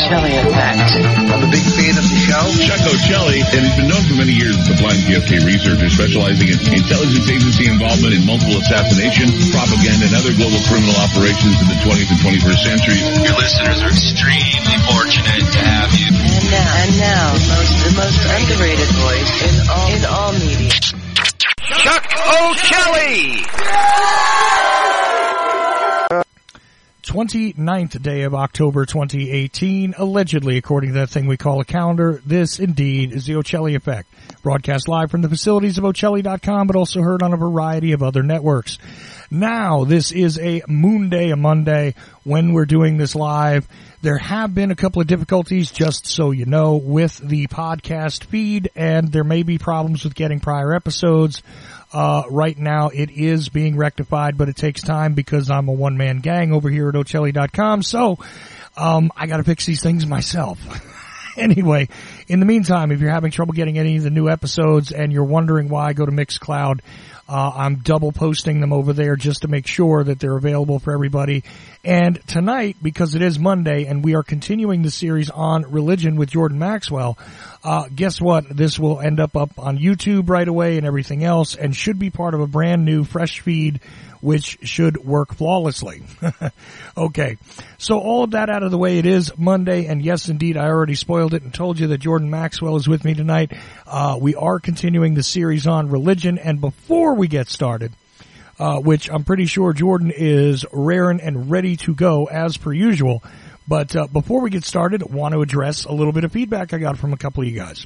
Ocelli Effect. I'm a big fan of the show. Chuck Ocelli, and he's been known for many years as a blind PFK researcher specializing in intelligence agency involvement in multiple assassination, propaganda, and other global criminal operations in the 20th and 21st centuries. Your listeners are extremely fortunate to have you. And now, the most underrated voice in all media. Chuck Ocelli! 29th day of October 2018, allegedly, according to that thing we call a calendar. This, indeed, is the Ocelli Effect. Broadcast live from the facilities of Ocelli.com, but also heard on a variety of other networks. Now, this is a Moon Day, a Monday, when we're doing this live. There have been a couple of difficulties, just so you know, with the podcast feed, and there may be problems with getting prior episodes. Right now it is being rectified, but it takes time because I'm a one-man gang over here at Ocelli.com, so I gotta fix these things myself. Anyway, in the meantime, if you're having trouble getting any of the new episodes and you're wondering why, go to Mixcloud. I'm double posting them over there just to make sure that they're available for everybody. And tonight, because it is Monday and we are continuing the series on religion with Jordan Maxwell, guess what? This will end up on YouTube right away and everything else, and should be part of a brand new fresh feed, which should work flawlessly. Okay. So all of that out of the way, it is Monday, and yes, indeed, I already spoiled it and told you that Jordan Maxwell is with me tonight. We are continuing the series on religion, and before we get started, which I'm pretty sure Jordan is raring and ready to go as per usual, but before we get started, I want to address a little bit of feedback I got from a couple of you guys.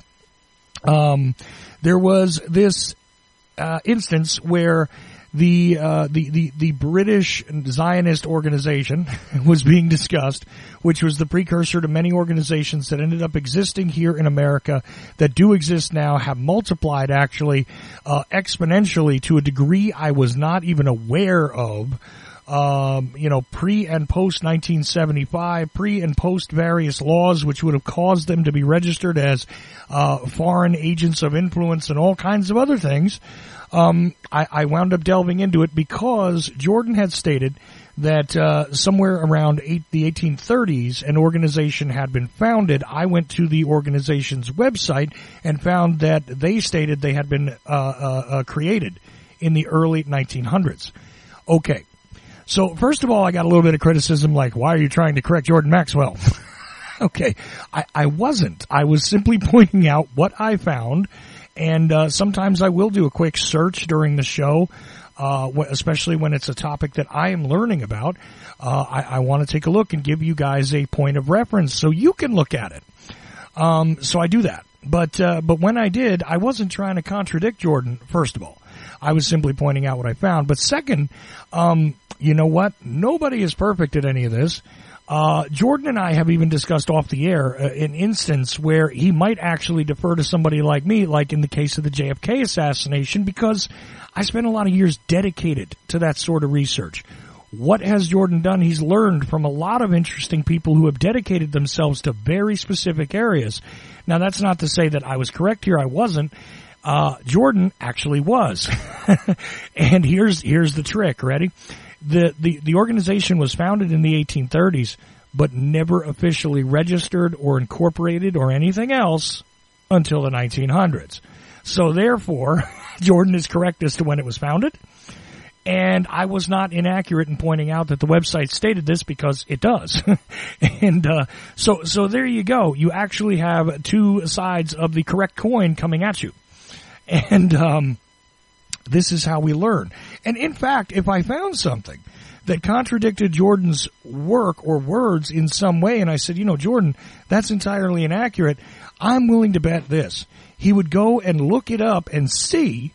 There was this instance where the British Zionist organization was being discussed, which was the precursor to many organizations that ended up existing here in America that do exist now, have multiplied actually exponentially to a degree I was not even aware of. Pre and post 1975, pre and post various laws which would have caused them to be registered as foreign agents of influence and all kinds of other things. I wound up delving into it because Jordan had stated that somewhere around the 1830s an organization had been founded. I went to the organization's website and found that they stated they had been created in the early 1900s. Okay. So first of all, I got a little bit of criticism like, why are you trying to correct Jordan Maxwell? Okay. I wasn't. I was simply pointing out what I found. And sometimes I will do a quick search during the show, especially when it's a topic that I am learning about. I want to take a look and give you guys a point of reference so you can look at it. So I do that. But when I did, I wasn't trying to contradict Jordan, first of all. I was simply pointing out what I found. But second, you know what? Nobody is perfect at any of this. Jordan and I have even discussed off the air an instance where he might actually defer to somebody like me, like in the case of the JFK assassination, because I spent a lot of years dedicated to that sort of research. What has Jordan done? He's learned from a lot of interesting people who have dedicated themselves to very specific areas. Now, that's not to say that I was correct here. I wasn't. Jordan actually was. And here's the trick. Ready? The organization was founded in the 1830s, but never officially registered or incorporated or anything else until the 1900s. So therefore, Jordan is correct as to when it was founded, and I was not inaccurate in pointing out that the website stated this because it does. And so there you go. You actually have two sides of the correct coin coming at you. And this is how we learn. And in fact, if I found something that contradicted Jordan's work or words in some way, and I said, Jordan, that's entirely inaccurate, I'm willing to bet this. He would go and look it up and see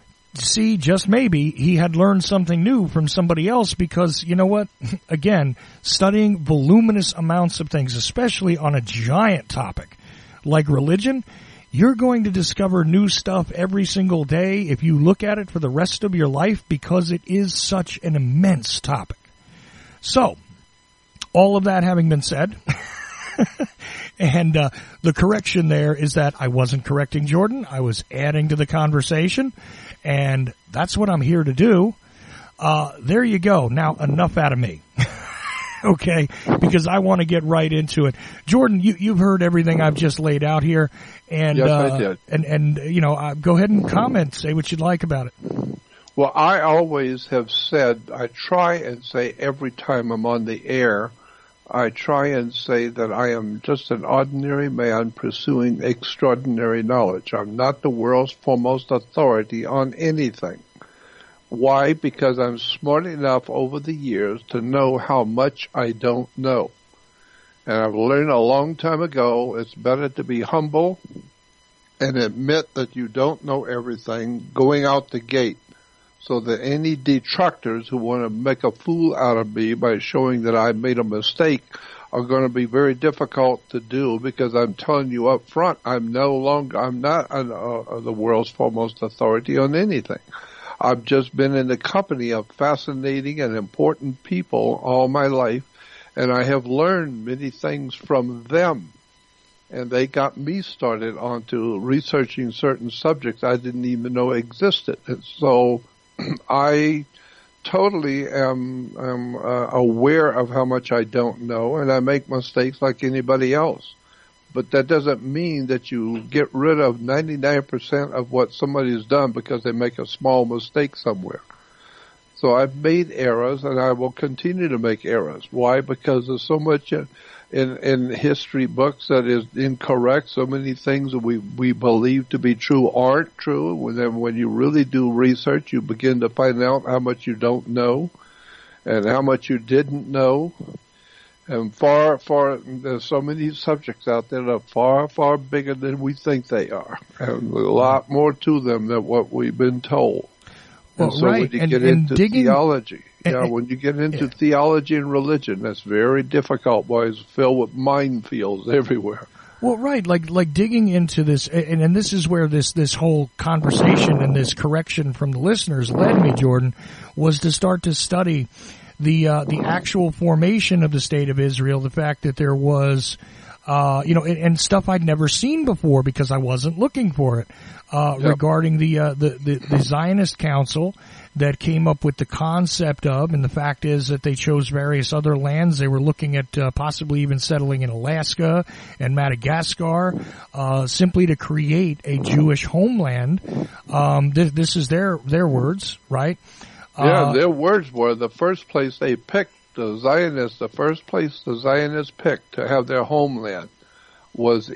just maybe he had learned something new from somebody else, because you know what? Again, studying voluminous amounts of things, especially on a giant topic like religion, you're going to discover new stuff every single day if you look at it for the rest of your life, because it is such an immense topic. So, all of that having been said, and the correction there is that I wasn't correcting Jordan. I was adding to the conversation, and that's what I'm here to do. There you go. Now, enough out of me. okay, because I want to get right into it. Jordan, you've heard everything I've just laid out here, and yes, I did. And go ahead and comment, say what you'd like about it. Well, I always have said, I try and say every time I'm on the air, I try and say that I am just an ordinary man pursuing extraordinary knowledge. I'm not the world's foremost authority on anything. Why? Because I'm smart enough over the years to know how much I don't know. And I've learned a long time ago, it's better to be humble and admit that you don't know everything going out the gate, so that any detractors who want to make a fool out of me by showing that I made a mistake are going to be very difficult to do, because I'm telling you up front, I'm not the world's foremost authority on anything. I've just been in the company of fascinating and important people all my life, and I have learned many things from them. And they got me started onto researching certain subjects I didn't even know existed. And so I totally am aware of how much I don't know, and I make mistakes like anybody else. But that doesn't mean that you get rid of 99% of what somebody has done because they make a small mistake somewhere. So I've made errors, and I will continue to make errors. Why? Because there's so much in history books that is incorrect. So many things that we believe to be true aren't true. When you really do research, you begin to find out how much you don't know and how much you didn't know. And there's so many subjects out there that are far, far bigger than we think they are. And a lot more to them than what we've been told. Well, and so right. when you get into theology, when you get into theology and religion, that's very difficult, boys, filled with minefields everywhere. Well, right, like digging into this, and this is where this whole conversation and this correction from the listeners led me, Jordan, was to start to study the actual formation of the State of Israel, the fact that there was, and stuff I'd never seen before because I wasn't looking for it, regarding the Zionist Council that came up with the concept of, and the fact is that they chose various other lands. They were looking at possibly even settling in Alaska and Madagascar, simply to create a Jewish homeland. This is their words, right? Yeah, their words were the first place they picked, the first place the Zionists picked to have their homeland was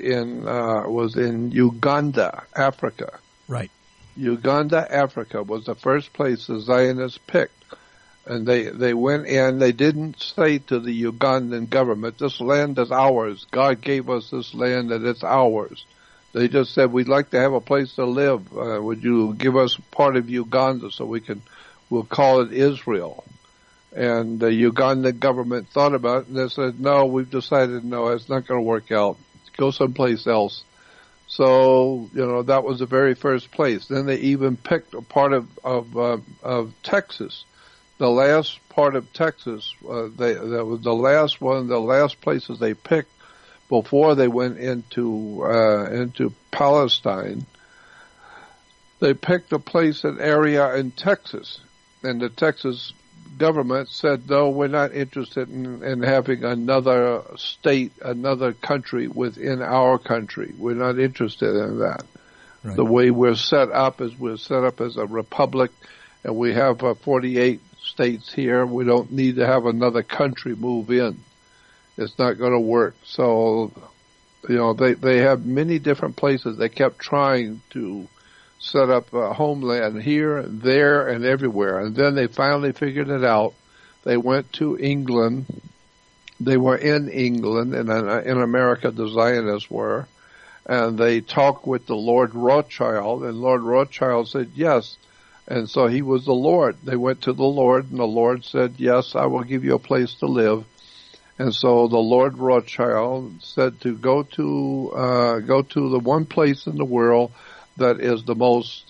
in Uganda, Africa. Right. Uganda, Africa was the first place the Zionists picked. And they went in, they didn't say to the Ugandan government, this land is ours. God gave us this land and it's ours. They just said, we'd like to have a place to live. Would you give us part of Uganda so we'll call it Israel? And the Ugandan government thought about it, and they said, no, we've decided no, it's not going to work out. Go someplace else. So, that was the very first place. Then they even picked a part of Texas. The last part of Texas, that was the last one, the last places they picked before they went into Palestine. They picked a place, an area in Texas, and the Texas government said, no, we're not interested in having another state, another country within our country. We're not interested in that. Right. The way we're set up is we're set up as a republic, and we have 48 states here. We don't need to have another country move in. It's not going to work. So, they have many different places. They kept trying to set up a homeland here, there, and everywhere. And then they finally figured it out. They went to England. They were in England, and in America the Zionists were. And they talked with the Lord Rothschild, and Lord Rothschild said yes. And so he was the Lord. They went to the Lord, and the Lord said, yes, I will give you a place to live. And so the Lord Rothschild said to go to the one place in the world that is the most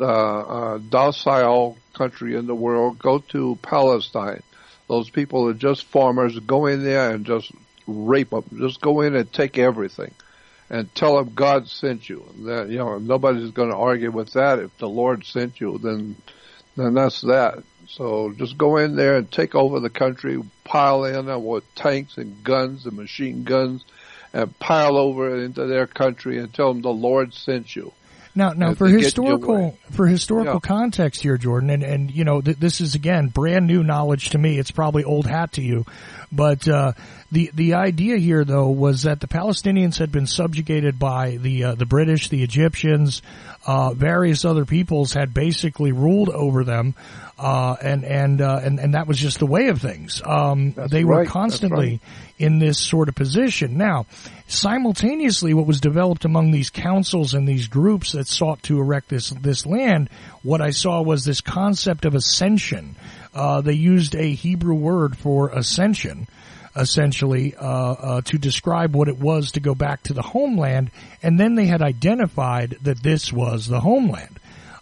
docile country in the world. Go to Palestine. Those people are just farmers. Go in there and just rape them. Just go in and take everything, and tell them God sent you. That nobody's going to argue with that. If the Lord sent you, then that's that. So just go in there and take over the country, pile in with tanks and guns and machine guns and pile over into their country and tell them the Lord sent you. Now, for historical context here, Jordan, and you know, this is again brand new knowledge to me. It's probably old hat to you, but the idea here though was that the Palestinians had been subjugated by the British, the Egyptians, various other peoples had basically ruled over them, and that was just the way of things. They were constantly in this sort of position. Now, simultaneously, what was developed among these councils and these groups that sought to erect this land, what I saw was this concept of ascension. They used a Hebrew word for ascension, essentially, to describe what it was to go back to the homeland, and then they had identified that this was the homeland.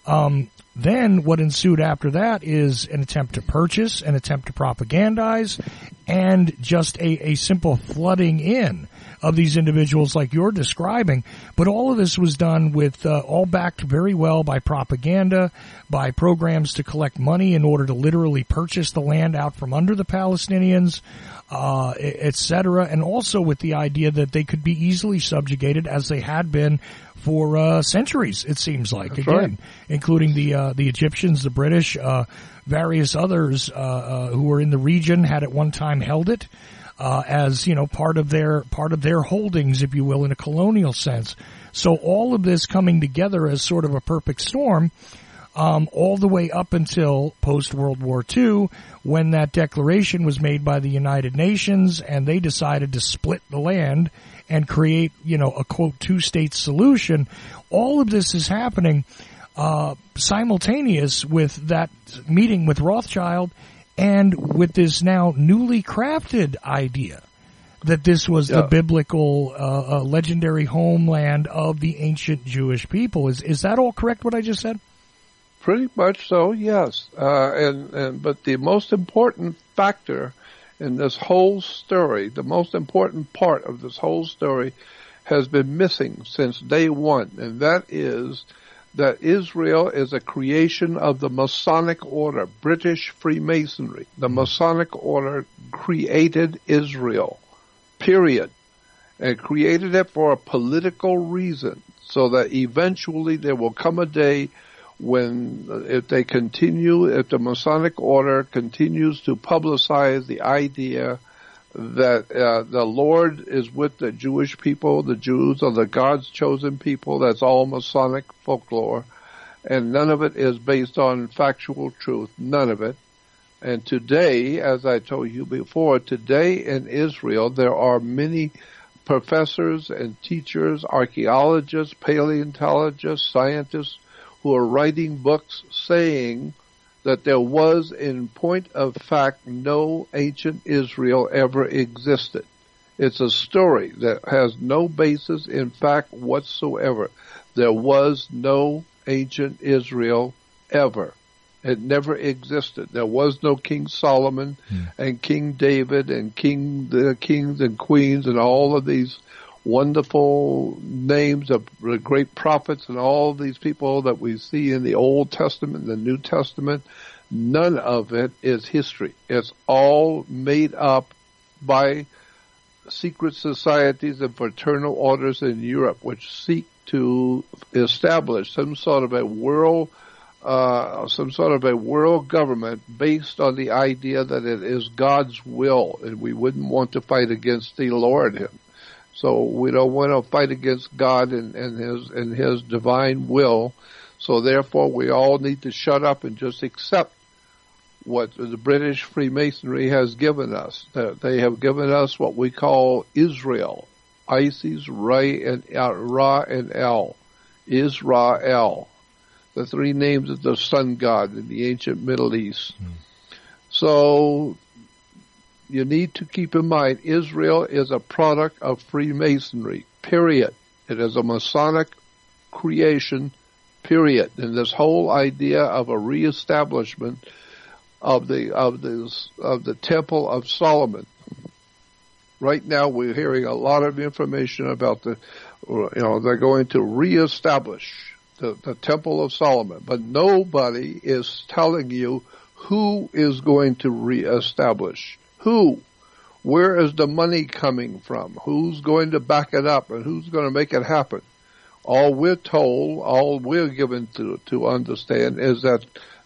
Then what ensued after that is an attempt to purchase, an attempt to propagandize, and just a simple flooding in of these individuals like you're describing. But all of this was done with all backed very well by propaganda, by programs to collect money in order to literally purchase the land out from under the Palestinians, etc., and also with the idea that they could be easily subjugated as they had been for centuries, it seems like. That's again, right. Including the Egyptians, the British, various others who were in the region had at one time held it as, you know, part of their holdings, if you will, in a colonial sense. So all of this coming together as sort of a perfect storm, all the way up until post-World War II, when that declaration was made by the United Nations and they decided to split the land and create, you know, a quote two-state solution. All of this is happening simultaneous with that meeting with Rothschild and with this now newly crafted idea that this was the biblical legendary homeland of the ancient Jewish people. Is that all correct, what I just said? Pretty much so, yes. But the most important factor in this whole story, the most important part of this whole story, has been missing since day one, and that is that Israel is a creation of the Masonic order, British Freemasonry. The Masonic order created Israel, period, and created it for a political reason, so that eventually there will come a day when, if the Masonic order continues to publicize the idea that the Lord is with the Jewish people, the Jews are the God's chosen people, that's all Masonic folklore, and none of it is based on factual truth, none of it. And today, as I told you before, today in Israel there are many professors and teachers, archaeologists, paleontologists, scientists, who are writing books saying that there was, in point of fact, no ancient Israel ever existed. It's a story that has no basis in fact whatsoever. There was no ancient Israel ever. It never existed. There was no King Solomon and King David and the kings and queens and all of these wonderful names of the great prophets and all these people that we see in the Old Testament and the New Testament. None of it is history. It's all made up by secret societies and fraternal orders in Europe, which seek to establish some sort of a world government based on the idea that it is God's will, and we wouldn't want to fight against the Lord. So we don't want to fight against God and His divine will. So therefore, we all need to shut up and just accept what the British Freemasonry has given us. They have given us what we call Israel, Isis, Ra, and El, Israel, the three names of the sun god in the ancient Middle East. So you need to keep in mind, Israel is a product of Freemasonry, period. It is a Masonic creation, period. And this whole idea of a reestablishment of the Temple of Solomon. Right now we're hearing a lot of information about they're going to reestablish the Temple of Solomon, but nobody is telling you who is going to reestablish. Who? Where is the money coming from? Who's going to back it up, and who's going to make it happen? All we're told, all we're given to understand is that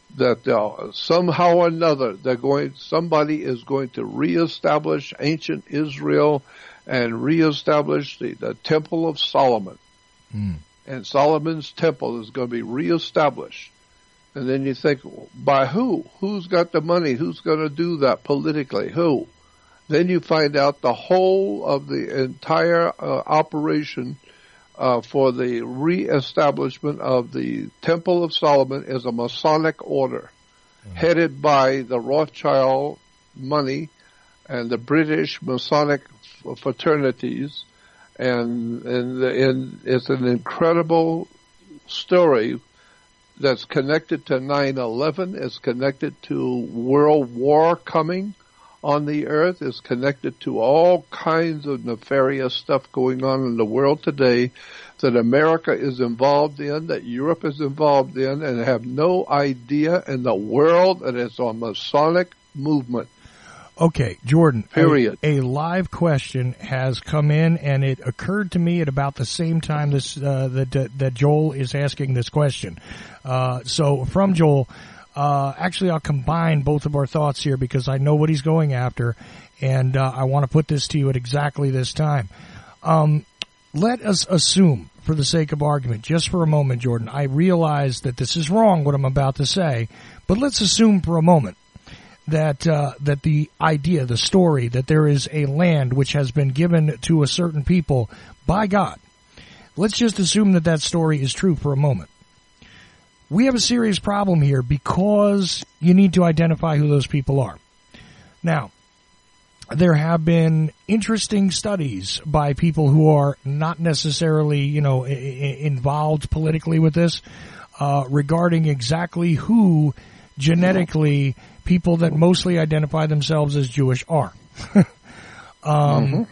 somehow or another somebody is going to reestablish ancient Israel and reestablish the Temple of Solomon. And Solomon's temple is going to be reestablished. And then you think, by who? Who's got the money? Who's going to do that politically? Who? Then you find out the whole of the entire operation for the reestablishment of the Temple of Solomon is a Masonic order headed by the Rothschild money and the British Masonic fraternities. And it's an incredible story that's connected to 9/11. It's connected to World War coming on the earth. It's connected to all kinds of nefarious stuff going on in the world today that America is involved in, that Europe is involved in, and have no idea in the world that it's a Masonic movement. Okay, Jordan, period. A live question has come in, and it occurred to me at about the same time that Joel is asking this question. So from Joel, actually I'll combine both of our thoughts here because I know what he's going after, and I want to put this to you at exactly this time. Let us assume, for the sake of argument, just for a moment, Jordan, I realize that this is wrong, what I'm about to say, but let's assume for a moment that the idea, the story, that there is a land which has been given to a certain people by God. Let's just assume that story is true for a moment. We have a serious problem here because you need to identify who those people are. Now, there have been interesting studies by people who are not necessarily, involved politically with this, regarding exactly who genetically people that mostly identify themselves as Jewish are. And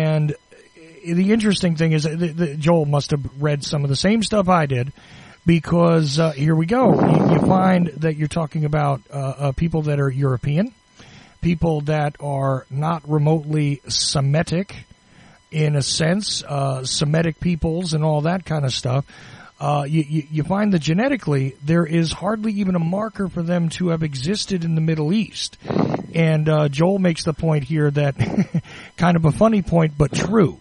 the interesting thing is that Joel must have read some of the same stuff I did, because here we go. You find that you're talking about people that are European, people that are not remotely Semitic in a sense, Semitic peoples and all that kind of stuff. You find that genetically there is hardly even a marker for them to have existed in the Middle East. And Joel makes the point here that kind of a funny point, but true.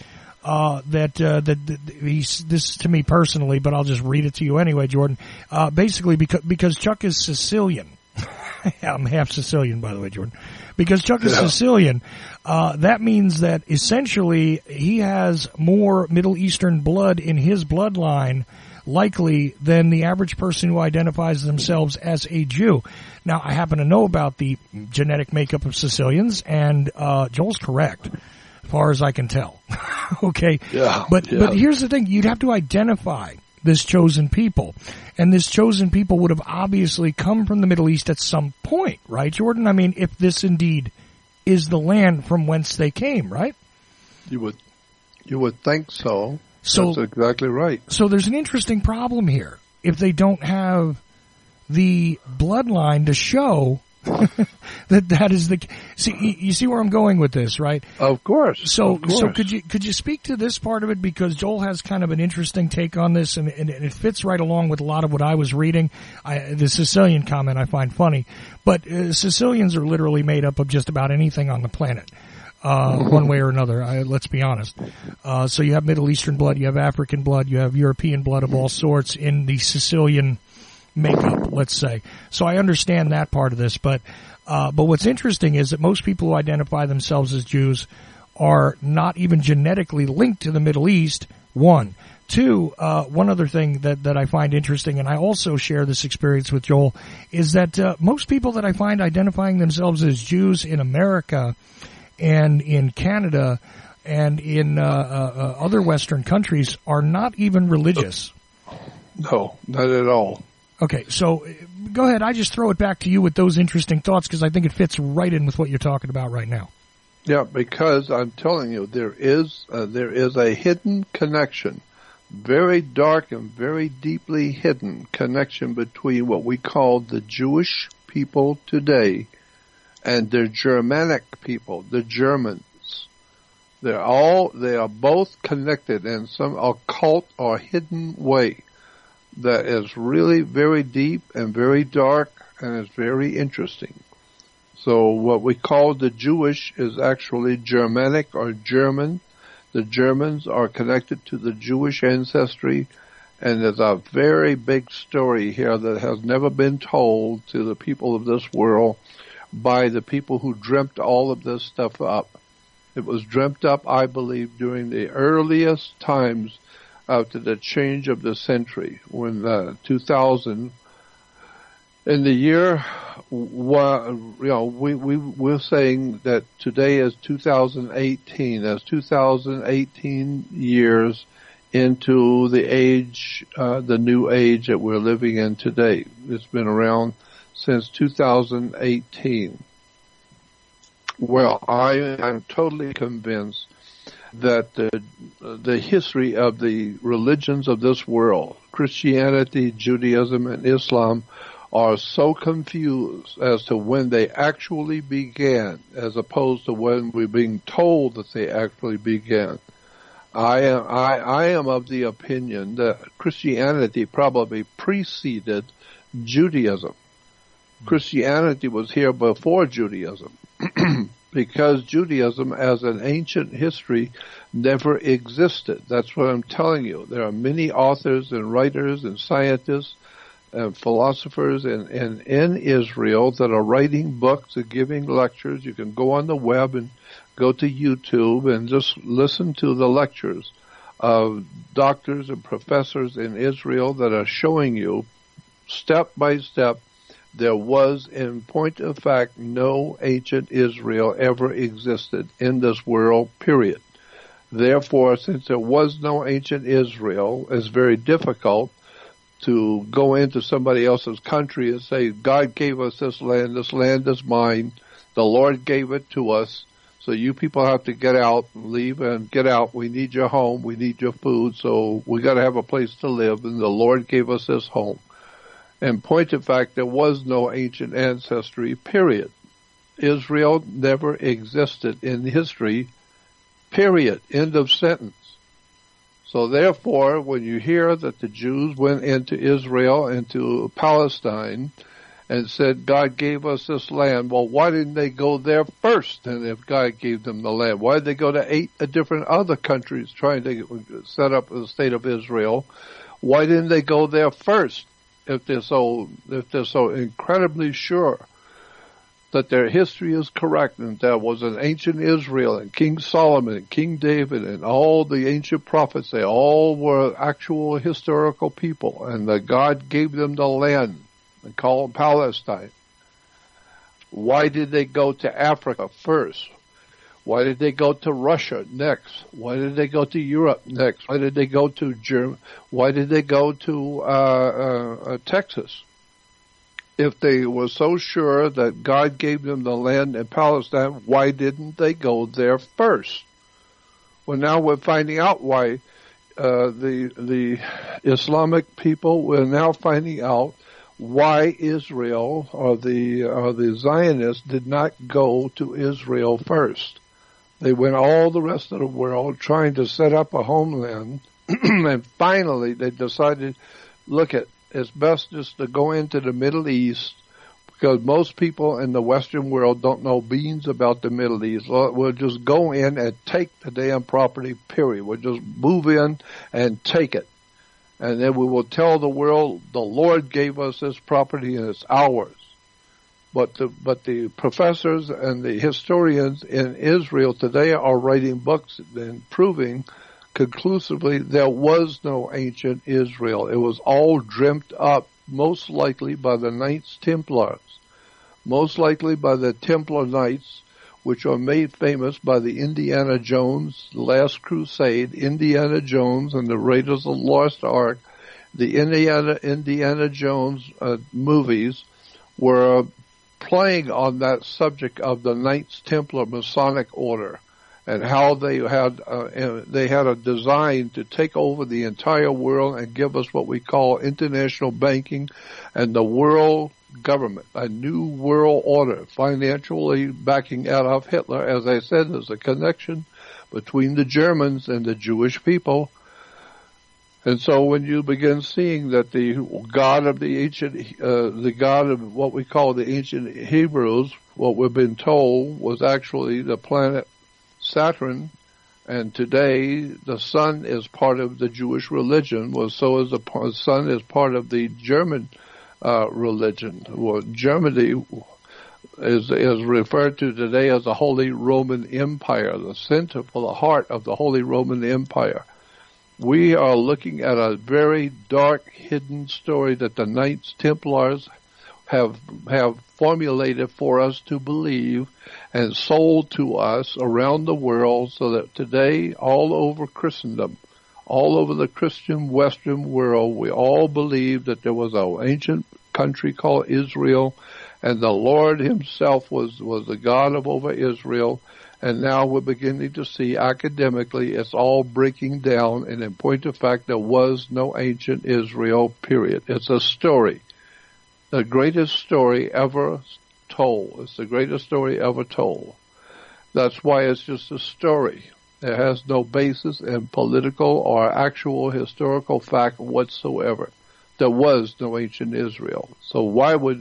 This to me personally, but I'll just read it to you anyway, Jordan. Basically, because Chuck is Sicilian. I'm half Sicilian, by the way, Jordan. Because Chuck is Sicilian, that means that essentially he has more Middle Eastern blood in his bloodline likely than the average person who identifies themselves as a Jew. Now, I happen to know about the genetic makeup of Sicilians, and Joel's correct, as far as I can tell. Okay? But here's the thing. You'd have to identify this chosen people. And this chosen people would have obviously come from the Middle East at some point, right, Jordan? I mean, if this indeed is the land from whence they came, right? You would think so. That's exactly right. So there's an interesting problem here. If they don't have the bloodline to show that is the you see where I'm going with this, right? Of course. So could you speak to this part of it, because Joel has kind of an interesting take on this, and it fits right along with a lot of what I was reading. The Sicilian comment I find funny, but Sicilians are literally made up of just about anything on the planet, one way or another. Let's be honest. So you have Middle Eastern blood, you have African blood, you have European blood of all sorts in the Sicilian makeup, let's say. So I understand that part of this, but what's interesting is that most people who identify themselves as Jews are not even genetically linked to the Middle East, one. Two, one other thing that I find interesting, and I also share this experience with Joel, is that most people that I find identifying themselves as Jews in America and in Canada and in other Western countries are not even religious. No, not at all. Okay, so go ahead. I just throw it back to you with those interesting thoughts, because I think it fits right in with what you're talking about right now. Yeah, because I'm telling you, there is a hidden connection, very dark and very deeply hidden connection between what we call the Jewish people today and the Germanic people, the Germans. They are both connected in some occult or hidden way that is really very deep and very dark and is very interesting. So what we call the Jewish is actually Germanic or German. The Germans are connected to the Jewish ancestry, and there's a very big story here that has never been told to the people of this world by the people who dreamt all of this stuff up. It was dreamt up, I believe, during the earliest times after the change of the century, when 2000, in the year, we're saying that today is 2018. That's 2018 years into the age, the new age that we're living in today. It's been around since 2018. Well, I am totally convinced that the history of the religions of this world, Christianity, Judaism, and Islam, are so confused as to when they actually began, as opposed to when we're being told that they actually began. I am of the opinion that Christianity probably preceded Judaism. Christianity was here before Judaism. Because Judaism as an ancient history never existed. That's what I'm telling you. There are many authors and writers and scientists and philosophers in Israel that are writing books and giving lectures. You can go on the web and go to YouTube and just listen to the lectures of doctors and professors in Israel that are showing you step by step there was, in point of fact, no ancient Israel ever existed in this world, period. Therefore, since there was no ancient Israel, it's very difficult to go into somebody else's country and say, God gave us this land is mine, the Lord gave it to us, so you people have to get out, leave and get out, we need your home, we need your food, so we got to have a place to live, and the Lord gave us this home. In point of fact, there was no ancient ancestry, period. Israel never existed in history, period. End of sentence. So therefore, when you hear that the Jews went into Israel, into Palestine, and said, God gave us this land, well, why didn't they go there first? And if God gave them the land, why did they go to 8 different other countries trying to set up the state of Israel? Why didn't they go there first? If they're so incredibly sure that their history is correct and there was an ancient Israel and King Solomon and King David and all the ancient prophets, they all were actual historical people, and that God gave them the land and called Palestine. Why did they go to Africa first? Why did they go to Russia next? Why did they go to Europe next? Why did they go to Germany? Why did they go to Texas? If they were so sure that God gave them the land in Palestine, why didn't they go there first? Well, now we're finding out why the Islamic people, we're now finding out why Israel or the Zionists did not go to Israel first. They went all the rest of the world trying to set up a homeland, and finally they decided, look, it's best just to go into the Middle East, because most people in the Western world don't know beans about the Middle East. We'll just go in and take the damn property, period. We'll just move in and take it. And then we will tell the world, the Lord gave us this property and it's ours. But the professors and the historians in Israel today are writing books and proving conclusively there was no ancient Israel. It was all dreamt up, most likely by the Knights Templars, most likely by the Templar Knights, which are made famous by the Indiana Jones, The Last Crusade, Indiana Jones and the Raiders of the Lost Ark. The Indiana Jones movies were playing on that subject of the Knights Templar Masonic Order and how they had a design to take over the entire world and give us what we call international banking and the world government, a new world order, financially backing Adolf Hitler. As I said, there's a connection between the Germans and the Jewish people. And so when you begin seeing that the God of the ancient, the God of what we call the ancient Hebrews, what we've been told was actually the planet Saturn, and today the sun is part of the Jewish religion, well, so is the sun is part of the German religion. Well, Germany is referred to today as the Holy Roman Empire, the center for the heart of the Holy Roman Empire. We are looking at a very dark, hidden story that the Knights Templars have formulated for us to believe and sold to us around the world, so that today, all over Christendom, all over the Christian Western world, we all believe that there was an ancient country called Israel, and the Lord himself was the God of over Israel. And now we're beginning to see academically it's all breaking down, and in point of fact, there was no ancient Israel, period. It's a story. The greatest story ever told. It's the greatest story ever told. That's why it's just a story. It has no basis in political or actual historical fact whatsoever. There was no ancient Israel. So why would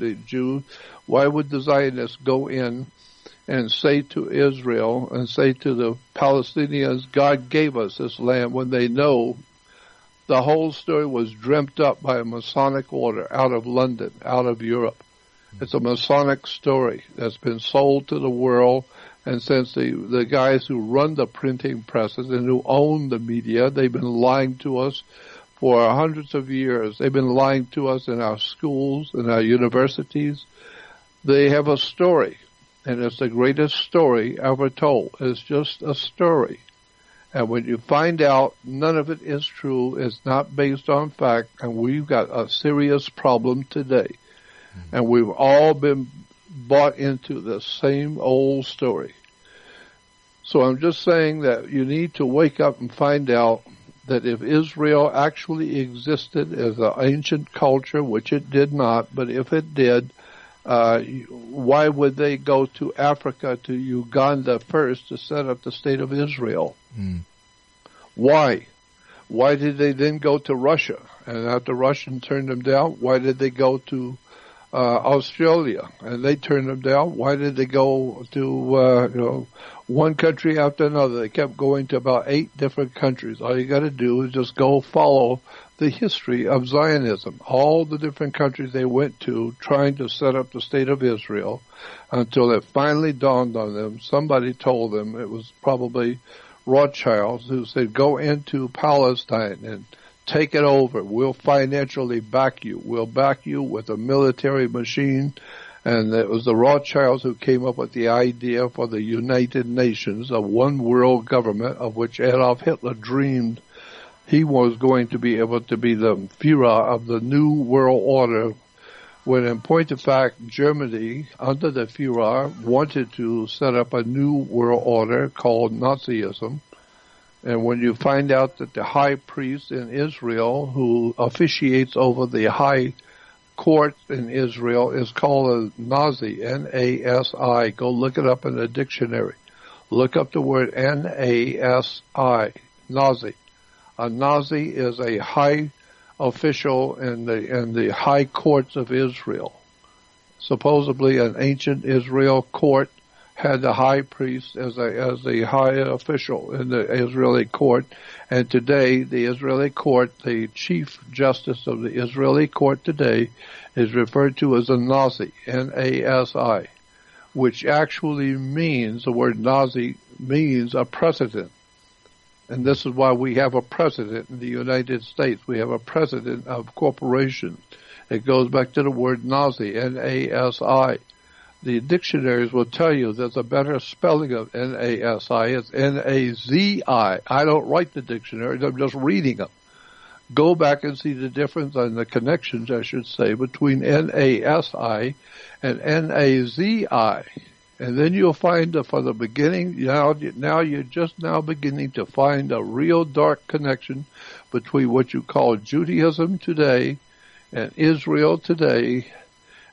the Zionists go in and say to Israel and say to the Palestinians, God gave us this land, when they know the whole story was dreamt up by a Masonic order out of London, out of Europe. It's a Masonic story that's been sold to the world, and since the guys who run the printing presses and who own the media, they've been lying to us for hundreds of years. They've been lying to us in our schools, in our universities. They have a story. And it's the greatest story ever told. It's just a story. And when you find out none of it is true, it's not based on fact, and we've got a serious problem today. And we've all been bought into the same old story. So I'm just saying that you need to wake up and find out that if Israel actually existed as an ancient culture, which it did not, but if it did, why would they go to Africa, to Uganda first to set up the state of Israel? Why? Why did they then go to Russia? And after Russia turned them down, why did they go to Australia? And they turned them down. Why did they go to one country after another? They kept going to about 8 different countries. All you got to do is just go follow the history of Zionism, all the different countries they went to trying to set up the state of Israel, until it finally dawned on them. Somebody told them, it was probably Rothschild, who said, go into Palestine and take it over. We'll financially back you. We'll back you with a military machine. And it was the Rothschilds who came up with the idea for the United Nations, a one world government of which Adolf Hitler dreamed he was going to be able to be the Führer of the new world order, when in point of fact, Germany, under the Führer, wanted to set up a new world order called Nazism. And when you find out that the high priest in Israel, who officiates over the high court in Israel, is called a Nazi, N-A-S-I. Go look it up in the dictionary. Look up the word N-A-S-I, Nazi. A Nazi is a high official in the high courts of Israel. Supposedly an ancient Israel court had the high priest as a high official in the Israeli court, and today the Israeli court, the chief justice of the Israeli court today, is referred to as a Nazi, N-A-S-I, which actually means, the word Nazi means a president. And this is why we have a president in the United States. We have a president of corporations. It goes back to the word Nazi, N-A-S-I. The dictionaries will tell you there's a better spelling of N-A-S-I. It's N-A-Z-I. I don't write the dictionaries. I'm just reading them. Go back and see the difference and the connections, I should say, between N-A-S-I and N-A-Z-I. And then you'll find that from the beginning, now you're just now beginning to find a real dark connection between what you call Judaism today and Israel today,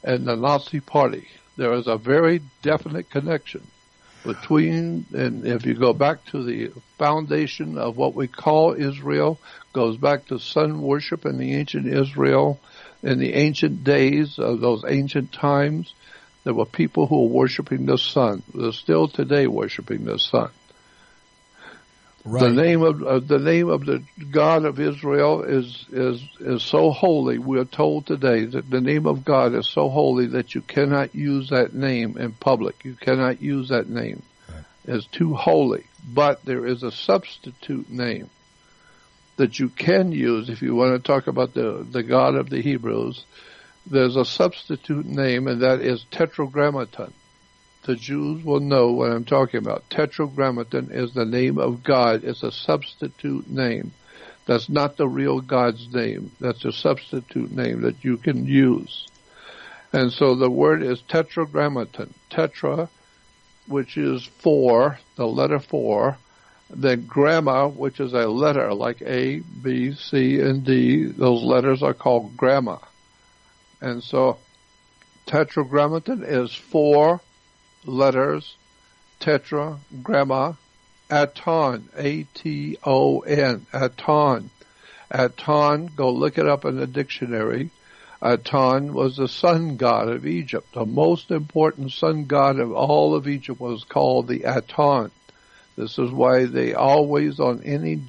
and the Nazi Party. There is a very definite connection between, and if you go back to the foundation of what we call Israel, goes back to sun worship in the ancient Israel. In the ancient days of those ancient times, there were people who were worshiping the sun. They're still today worshiping the sun. Right. The name of the God of Israel is so holy. We are told today that the name of God is so holy that you cannot use that name in public. You cannot use that name. It's too holy. But there is a substitute name that you can use if you want to talk about the God of the Hebrews. There's a substitute name, and that is Tetragrammaton. The Jews will know what I'm talking about. Tetragrammaton is the name of God. It's a substitute name. That's not the real God's name. That's a substitute name that you can use. And so the word is Tetragrammaton. Tetra, which is 4, the letter 4. Then gramma, which is a letter like A, B, C, and D. Those letters are called gramma. And so Tetragrammaton is 4 letters, tetragramma, aton, A-T-O-N, aton. Aton, go look it up in the dictionary. Aton was the sun god of Egypt. The most important sun god of all of Egypt was called the Aton. This is why they always on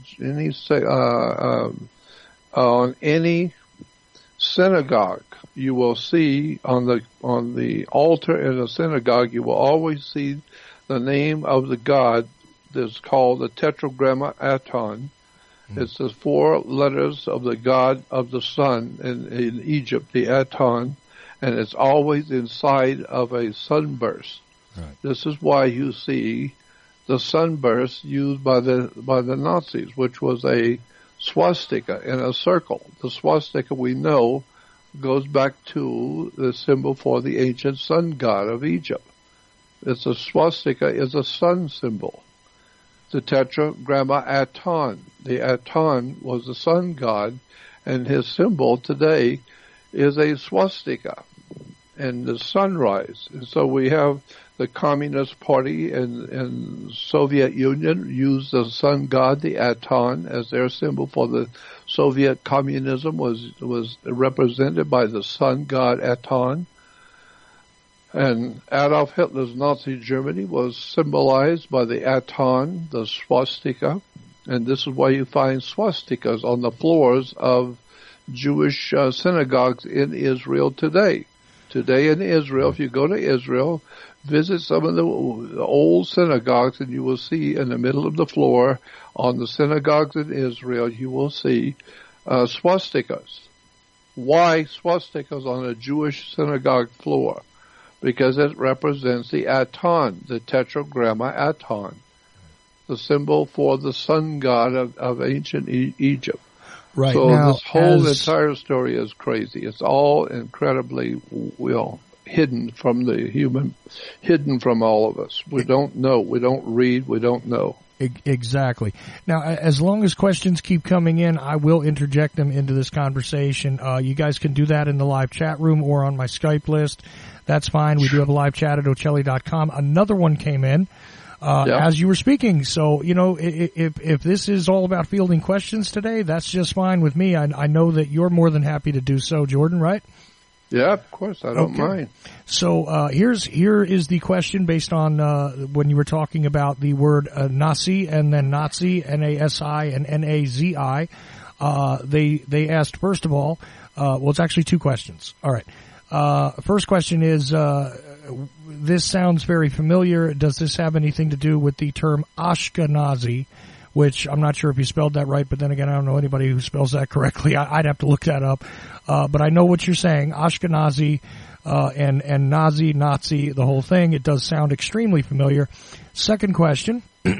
any synagogue, you will see on the altar in a synagogue, you will always see the name of the god that's called the Tetragramma Aton. It's the 4 letters of the god of the sun in Egypt, the Aton, and it's always inside of a sunburst. Right. This is why you see the sunburst used by the Nazis, which was a swastika in a circle. The swastika, we know, goes back to the symbol for the ancient sun god of Egypt. It's a swastika is a sun symbol. The Tetragramma Aton. The Aton was the sun god, and his symbol today is a swastika and the sunrise. And so we have the Communist Party and Soviet Union use the sun god, the Aton, as their symbol for the Soviet communism was represented by the sun god Aton. And Adolf Hitler's Nazi Germany was symbolized by the Aton, the swastika. And this is why you find swastikas on the floors of Jewish synagogues in Israel today. Today in Israel, if you go to Israel, visit some of the old synagogues, and you will see in the middle of the floor on the synagogues in Israel, you will see swastikas. Why swastikas on a Jewish synagogue floor? Because it represents the Aton, the Tetragramma Aton, the symbol for the sun god of ancient Egypt. Right. So now, this whole entire story is crazy. It's all incredibly hidden from the human, hidden from all of us. We don't know. We don't read. We don't know. Exactly. Now, as long as questions keep coming in, I will interject them into this conversation. You guys can do that in the live chat room or on my Skype list. That's fine. We do have a live chat at Ocelli.com. Another one came in as you were speaking. So, if this is all about fielding questions today, that's just fine with me. I know that you're more than happy to do so, Jordan, right? Yeah, of course. I don't mind. So here is the question based on when you were talking about the word Nazi and then Nazi, N-A-S-I and N-A-Z-I. They asked, first of all, it's actually 2 questions. All right. First question is, this sounds very familiar. Does this have anything to do with the term Ashkenazi, which I'm not sure if you spelled that right, but then again, I don't know anybody who spells that correctly. I'd have to look that up. But I know what you're saying. Ashkenazi, and Nazi, the whole thing. It does sound extremely familiar. Second question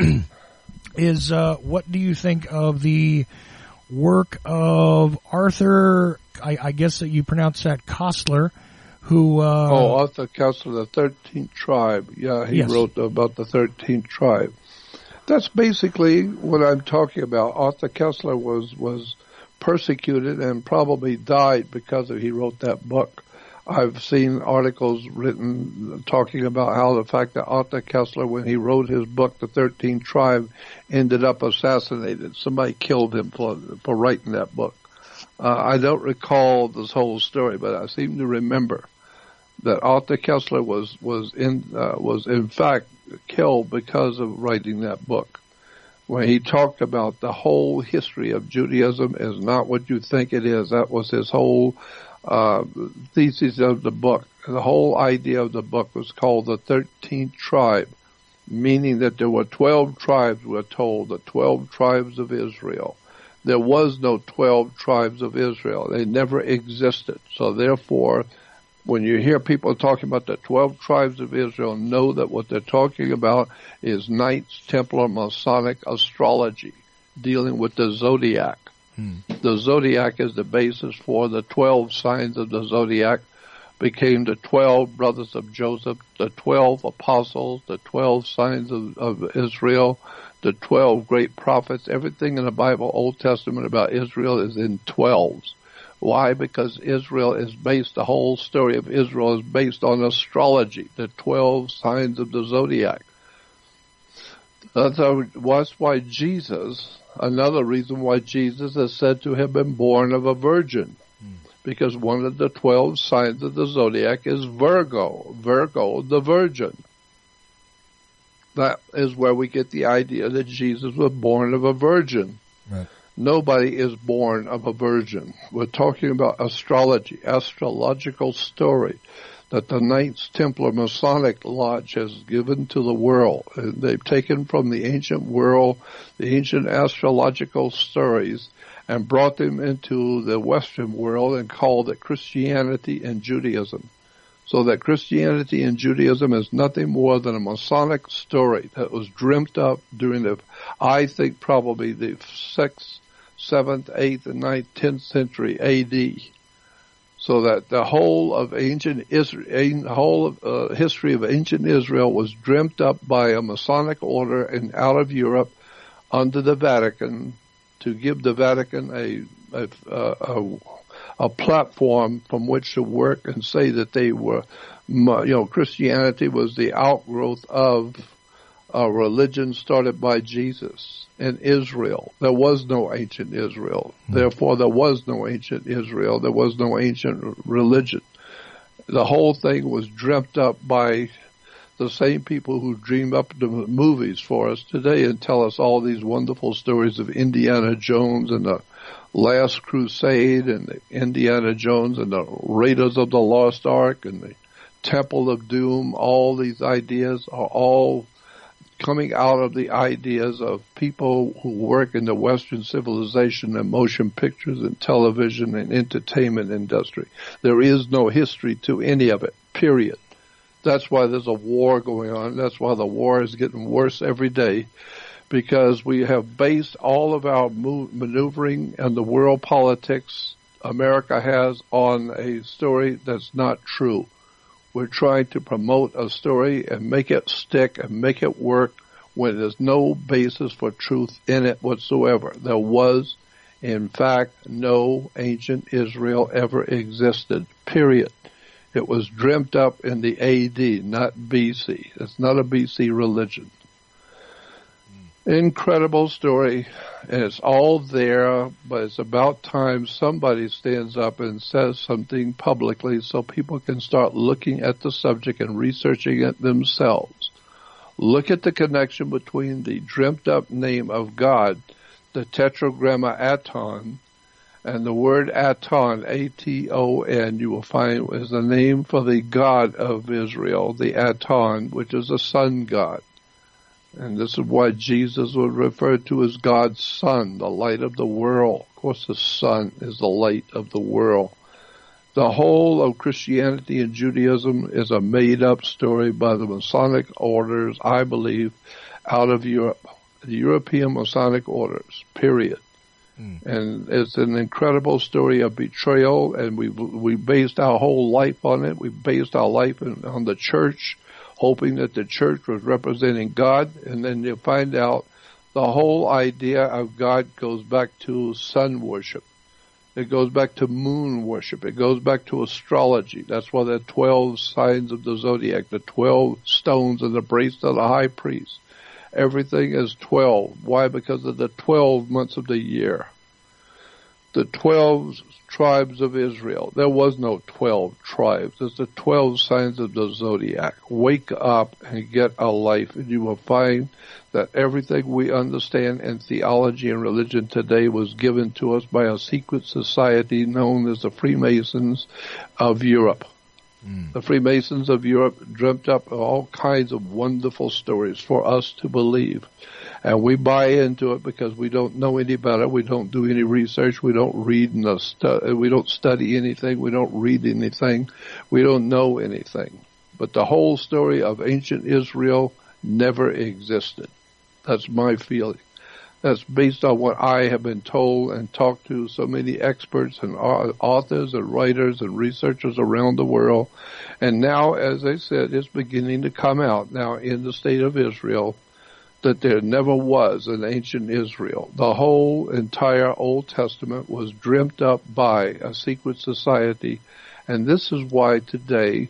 is, what do you think of the work of Arthur, I guess that you pronounce that Koestler, who... Arthur Koestler, the 13th tribe. Yeah, he wrote about the 13th tribe. That's basically what I'm talking about. Arthur Koestler was persecuted and probably died because he wrote that book. I've seen articles written talking about how the fact that Otto Kessler, when he wrote his book, The 13th Tribe, ended up assassinated. Somebody killed him for writing that book. I don't recall this whole story, but I seem to remember that Otto Kessler was in fact killed because of writing that book. When he talked about the whole history of Judaism is not what you think it is. That was his whole thesis of the book. The whole idea of the book was called the 13th Tribe, meaning that there were 12 tribes, we're told, the 12 tribes of Israel. There was no 12 tribes of Israel. They never existed. So therefore, when you hear people talking about the 12 tribes of Israel, know that what they're talking about is Knights Templar Masonic astrology, dealing with the zodiac. The zodiac is the basis for the 12 signs of the zodiac, became the 12 brothers of Joseph, the 12 apostles, the 12 signs of Israel, the 12 great prophets. Everything in the Bible, Old Testament about Israel is in 12s. Why? Because Israel is based, the whole story of Israel is based on astrology, the 12 signs of the zodiac. That's why Jesus, another reason why Jesus is said to have been born of a virgin. Because one of the 12 signs of the zodiac is Virgo, the virgin. That is where we get the idea that Jesus was born of a virgin. Right. Nobody is born of a virgin. We're talking about astrology, astrological story that the Knights Templar Masonic Lodge has given to the world. And they've taken from the ancient world, the ancient astrological stories, and brought them into the Western world and called it Christianity and Judaism. So that Christianity and Judaism is nothing more than a Masonic story that was dreamt up during I think probably the 6th, 7th, 8th, and 9th, 10th century A.D. So that the whole of ancient Israel, history of ancient Israel was dreamt up by a Masonic order and out of Europe under the Vatican to give the Vatican a platform from which to work and say that they were, Christianity was the outgrowth of a religion started by Jesus in Israel. There was no ancient Israel. Therefore, there was no ancient Israel. There was no ancient religion. The whole thing was dreamt up by the same people who dream up the movies for us today and tell us all these wonderful stories of Indiana Jones and the Last Crusade and the Indiana Jones and the Raiders of the Lost Ark and the Temple of Doom. All these ideas are all coming out of the ideas of people who work in the Western civilization and motion pictures and television and entertainment industry. There is no history to any of it, period. That's why there's a war going on. That's why the war is getting worse every day, because we have based all of our maneuvering and the world politics America has on a story that's not true. We're trying to promote a story and make it stick and make it work when there's no basis for truth in it whatsoever. There was, in fact, no ancient Israel ever existed, period. It was dreamt up in the AD, not BC. It's not a BC religion. Incredible story, and it's all there, but it's about time somebody stands up and says something publicly so people can start looking at the subject and researching it themselves. Look at the connection between the dreamt up name of God, the Tetragramma Aton, and the word Aton, A-T-O-N, you will find is the name for the God of Israel, the Aton, which is a sun god. And this is why Jesus was referred to as God's Son, the light of the world. Of course, the sun is the light of the world. The whole of Christianity and Judaism is a made-up story by the Masonic orders, I believe, out of Europe. The European Masonic orders, period. And it's an incredible story of betrayal, and we based our whole life on it. We based our life on the church, hoping that the church was representing God, and then you find out the whole idea of God goes back to sun worship. It goes back to moon worship. It goes back to astrology. That's why the 12 signs of the zodiac, the 12 stones in the bracelet of the high priest. Everything is 12. Why? Because of the 12 months of the year. The 12 tribes of Israel. There was no 12 tribes. There's the 12 signs of the zodiac. Wake up and get a life, and you will find that everything we understand in theology and religion today was given to us by a secret society known as the Freemasons of Europe. The Freemasons of Europe dreamt up all kinds of wonderful stories for us to believe. And we buy into it because we don't know any better. We don't do any research. We don't read we don't study anything. We don't read anything. We don't know anything. But the whole story of ancient Israel never existed. That's my feeling. That's based on what I have been told and talked to so many experts and authors and writers and researchers around the world. And now, as I said, it's beginning to come out now in the state of Israel that there never was an ancient Israel. The whole entire Old Testament was dreamt up by a secret society. And this is why today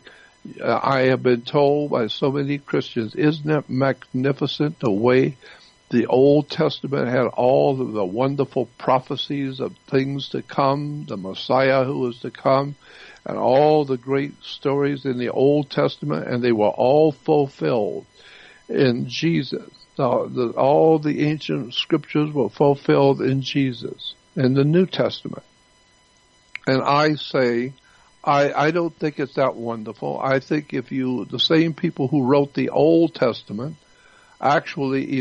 I have been told by so many Christians, isn't it magnificent the way the Old Testament had all of the wonderful prophecies of things to come, the Messiah who was to come, and all the great stories in the Old Testament, and they were all fulfilled in Jesus. All the ancient scriptures were fulfilled in Jesus, in the New Testament. And I say, I don't think it's that wonderful. I think the same people who wrote the Old Testament actually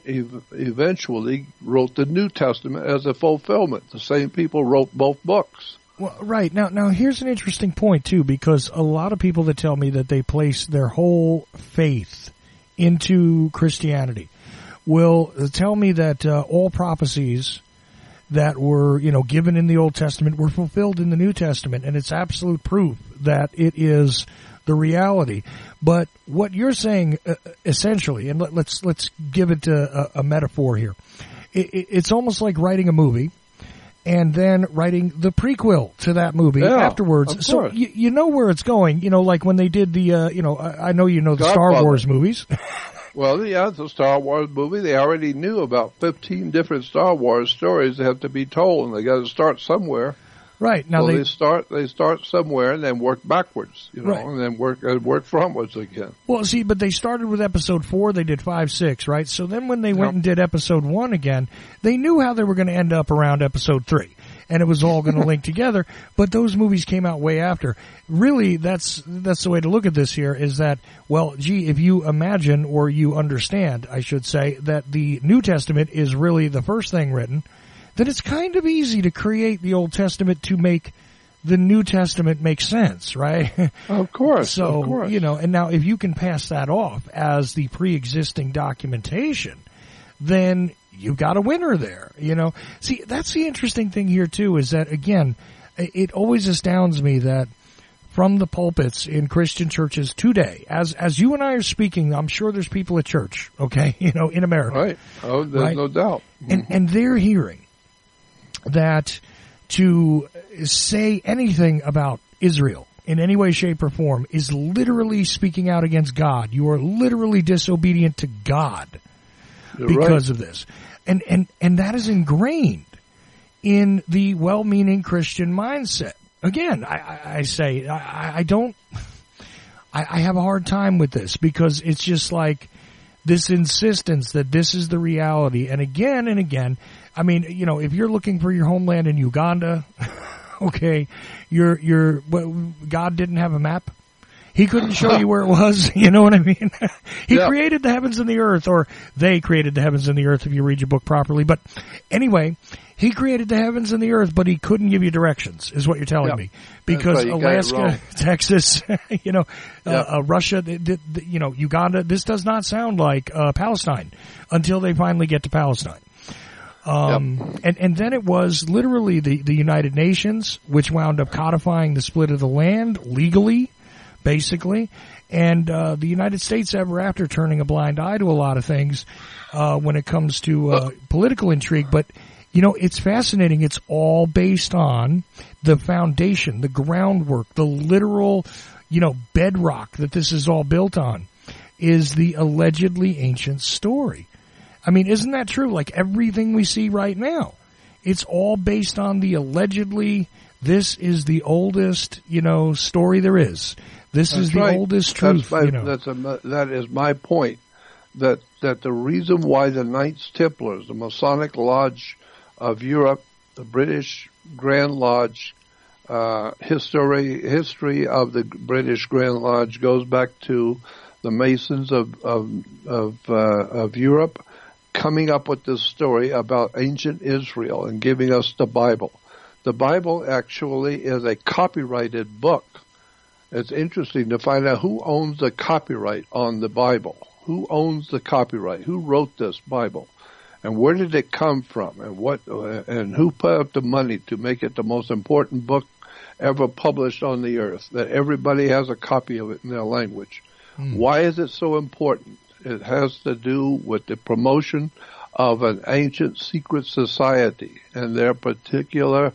eventually wrote the New Testament as a fulfillment. The same people wrote both books. Well, right. Now here's an interesting point, too, because a lot of people that tell me that they place their whole faith into Christianity will tell me that all prophecies that were, given in the Old Testament were fulfilled in the New Testament, and it's absolute proof that it is the reality. But what you're saying, essentially, and let's give it a metaphor here. It's almost like writing a movie and then writing the prequel to that movie afterwards. So you know where it's going. Like when they did the, I know the Star Wars movies. Well, yeah, it's a Star Wars movie. They already knew about 15 different Star Wars stories that have to be told, and they got to start somewhere. Right. Now so they start somewhere and then work backwards, right. And then work frontwards again. Well, see, but they started with episode 4, they did 5, 6, right? So then when they went and did episode 1 again, they knew how they were going to end up around episode 3. And it was all going to link together, but those movies came out way after. Really, that's the way to look at this here is that, well, gee, if you imagine or you understand, I should say, that the New Testament is really the first thing written, then it's kind of easy to create the Old Testament to make the New Testament make sense, right? Of course. So, of course. And now if you can pass that off as the pre-existing documentation, then you got a winner there, See, that's the interesting thing here, too, is that, again, it always astounds me that from the pulpits in Christian churches today, as you and I are speaking, I'm sure there's people at church, okay, in America. Right. Oh, there's no doubt. And they're hearing that to say anything about Israel in any way, shape, or form is literally speaking out against God. You are literally disobedient to God because of this. And that is ingrained in the well-meaning Christian mindset. Again, I say, I have a hard time with this because it's just like this insistence that this is the reality. And again, I mean, if you're looking for your homeland in Uganda, okay, God didn't have a map. He couldn't show you where it was, you know what I mean? He created the heavens and the earth, or they created the heavens and the earth if you read your book properly. But anyway, he created the heavens and the earth, but he couldn't give you directions, is what you're telling me. Because Alaska, Texas, Russia, Uganda, this does not sound like Palestine until they finally get to Palestine. And then it was literally the United Nations, which wound up codifying the split of the land legally, basically, and the United States ever after turning a blind eye to a lot of things when it comes to political intrigue. But You know, it's fascinating. It's all based on the foundation, the groundwork, the literal, you know, bedrock that this is all built on is the allegedly ancient story. I mean, isn't that true? Like everything we see right now, it's all based on the allegedly, this is the oldest, you know, story there is. This is the oldest truth. That is my point. That the reason why the Knights Templars, the Masonic Lodge of Europe, the British Grand Lodge, history of the British Grand Lodge goes back to the Masons of Europe coming up with this story about ancient Israel and giving us the Bible. The Bible actually is a copyrighted book. It's interesting to find out who owns the copyright on the Bible. Who owns the copyright? Who wrote this Bible? And where did it come from? And who put up the money to make it the most important book ever published on the earth, that everybody has a copy of it in their language? Why is it so important? It has to do with the promotion of an ancient secret society and their particular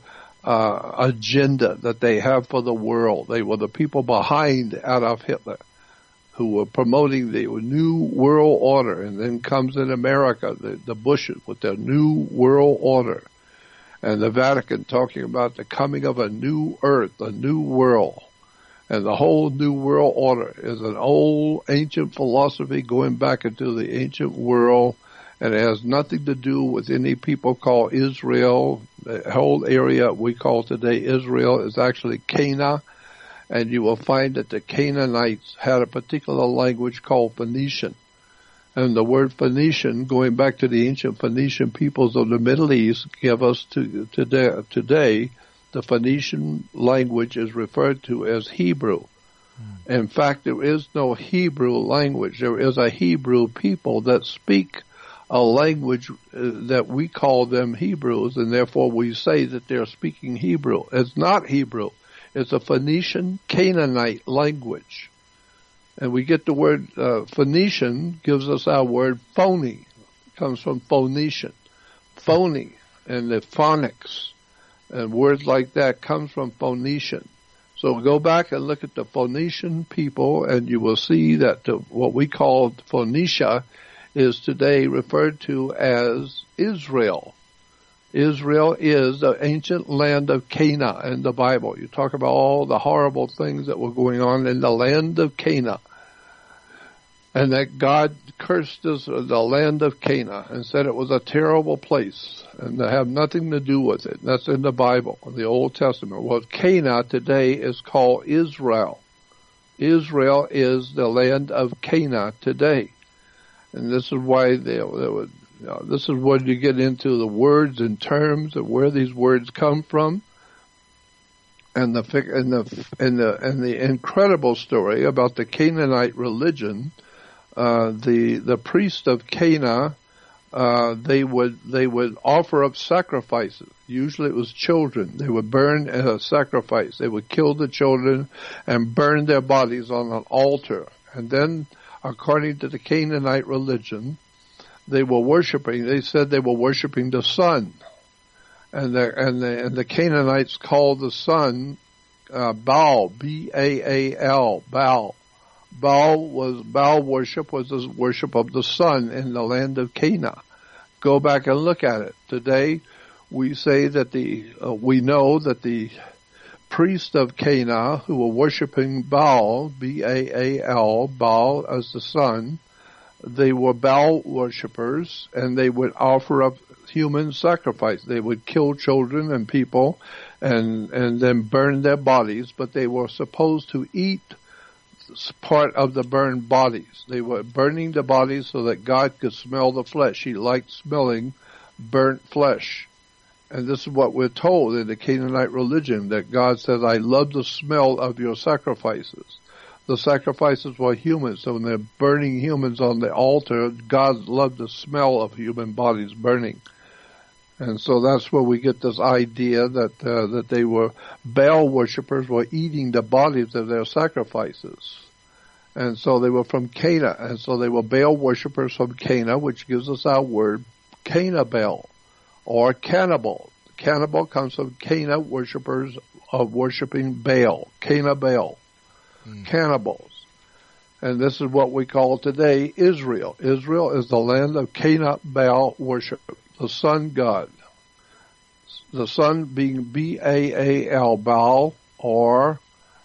agenda that they have for the world. They were the people behind Adolf Hitler who were promoting the New World Order. And then comes in America, the Bushes with their New World Order. And the Vatican talking about the coming of a new earth, a new world. And the whole New World Order is an old ancient philosophy going back into the ancient world, and it has nothing to do with any people called Israel. The whole area we call today Israel is actually Canaan, and you will find that the Canaanites had a particular language called Phoenician. And the word Phoenician, going back to the ancient Phoenician peoples of the Middle East, give us today the Phoenician language is referred to as Hebrew. In fact, there is no Hebrew language. There is a Hebrew people that speak a language that we call them Hebrews, and therefore we say that they're speaking Hebrew. It's not Hebrew. It's a Phoenician Canaanite language. And we get the word Phoenician gives us our word phony. It comes from Phoenician. Phony and the phonics. And words like that comes from Phoenician. So go back and look at the Phoenician people, and you will see that what we call Phoenicia is today referred to as Israel. Israel is the ancient land of Canaan in the Bible. You talk about all the horrible things that were going on in the land of Canaan. And that God cursed the land of Canaan and said it was a terrible place and to have nothing to do with it. That's in the Bible, in the Old Testament. Well, Canaan today is called Israel. Israel is the land of Canaan today. And this is why this is when you get into the words and terms of where these words come from, and the incredible story about the Canaanite religion. The priest of Canaan, they would offer up sacrifices. Usually it was children. They would burn a sacrifice. They would kill the children and burn their bodies on an altar. And then, according to the Canaanite religion, they said they were worshiping the sun. And the Canaanites called the sun Baal, B-A-A-L, Baal. Baal worship was the worship of the sun in the land of Canaan. Go back and look at it. Today, we say that we know that the priests of Canaan who were worshiping Baal, B-A-A-L, Baal as the sun, they were Baal worshippers, and they would offer up human sacrifice. They would kill children and people and then burn their bodies, but they were supposed to eat part of the burned bodies. They were burning the bodies so that God could smell the flesh. He liked smelling burnt flesh. And this is what we're told in the Canaanite religion, that God says, I love the smell of your sacrifices. The sacrifices were humans, so when they're burning humans on the altar, God loved the smell of human bodies burning. And so that's where we get this idea that they were Baal worshippers were eating the bodies of their sacrifices. And so they were from Canaan. And so they were Baal worshippers from Canaan, which gives us our word Canaan-Baal, or cannibal. Cannibal comes from Cana worshippers of worshiping Baal, Cana Baal, cannibals. And this is what we call today Israel. Israel is the land of Cana Baal worship, the sun god. The sun being B-A-A-L, Baal, or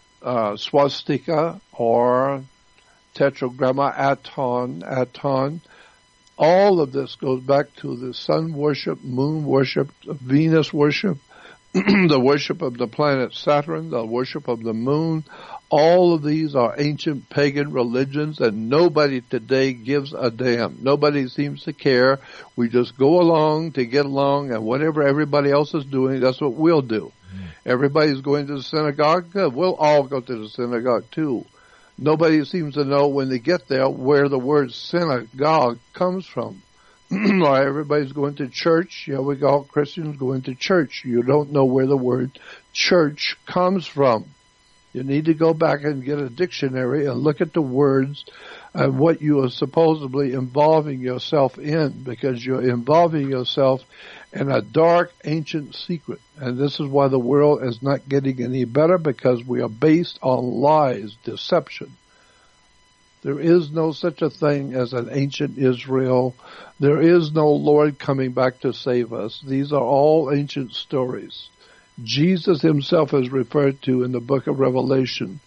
swastika, or tetragramma, Aton. All of this goes back to the sun worship, moon worship, Venus worship, the worship of the planet Saturn, the worship of the moon. All of these are ancient pagan religions, and nobody today gives a damn. Nobody seems to care. We just go along to get along, and whatever everybody else is doing, that's what we'll do. Everybody's going to the synagogue. Good. We'll all go to the synagogue too. Nobody seems to know when they get there where the word synagogue comes from. Everybody's going to church. Yeah, we all Christians going to church. You don't know where the word church comes from. You need to go back and get a dictionary and look at the words and what you are supposedly involving yourself in, because you're involving yourself in a dark, ancient secret. And this is why the world is not getting any better, because we are based on lies, deception. There is no such a thing as an ancient Israel. There is no Lord coming back to save us. These are all ancient stories. Jesus himself is referred to in the book of Revelation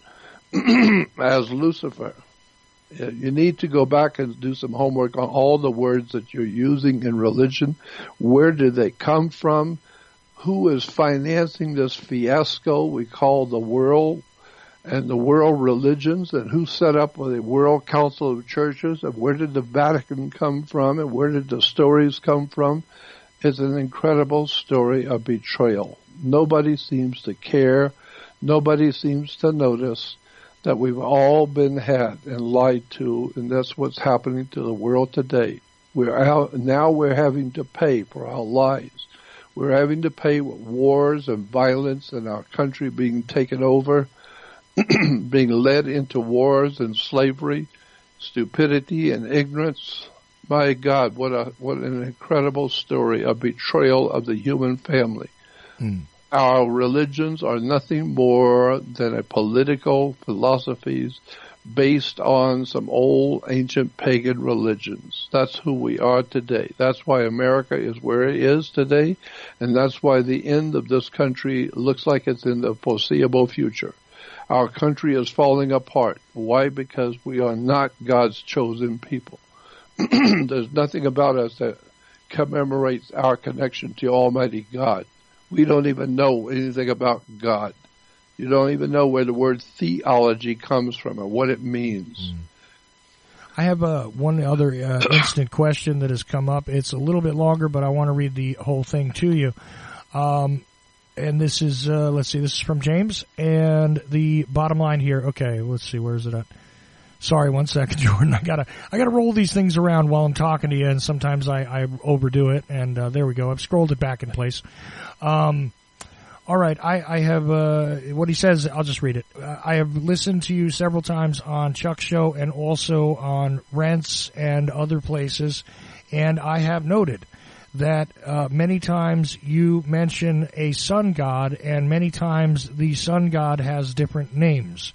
as Lucifer. You need to go back and do some homework on all the words that you're using in religion. Where did they come from? Who is financing this fiasco we call the world and the world religions? And who set up the World Council of Churches? And where did the Vatican come from? And where did the stories come from? It's an incredible story of betrayal. Nobody seems to care. Nobody seems to notice that we've all been had and lied to, and that's what's happening to the world today. Now we're having to pay for our lies. We're having to pay with wars and violence and our country being taken over, being led into wars and slavery, stupidity and ignorance. My God, what an incredible story, a betrayal of the human family. Our religions are nothing more than a political philosophies based on some old ancient pagan religions. That's who we are today. That's why America is where it is today, and that's why the end of this country looks like it's in the foreseeable future. Our country is falling apart. Why? Because we are not God's chosen people. There's nothing about us that commemorates our connection to Almighty God. We don't even know anything about God. You don't even know where the word theology comes from or what it means. I have one other instant question that has come up. It's a little bit longer, but I want to read the whole thing to you. And this is, this is from James. And the bottom line here, okay, let's see, where is it at? Sorry, 1 second, Jordan. I gotta roll these things around while I'm talking to you, and sometimes I overdo it. And there we go. I've scrolled it back in place. All right, I have what he says. I'll just read it. I have listened to you several times on Chuck's show and also on Rents and other places, and I have noted that many times you mention a sun god, and many times the sun god has different names.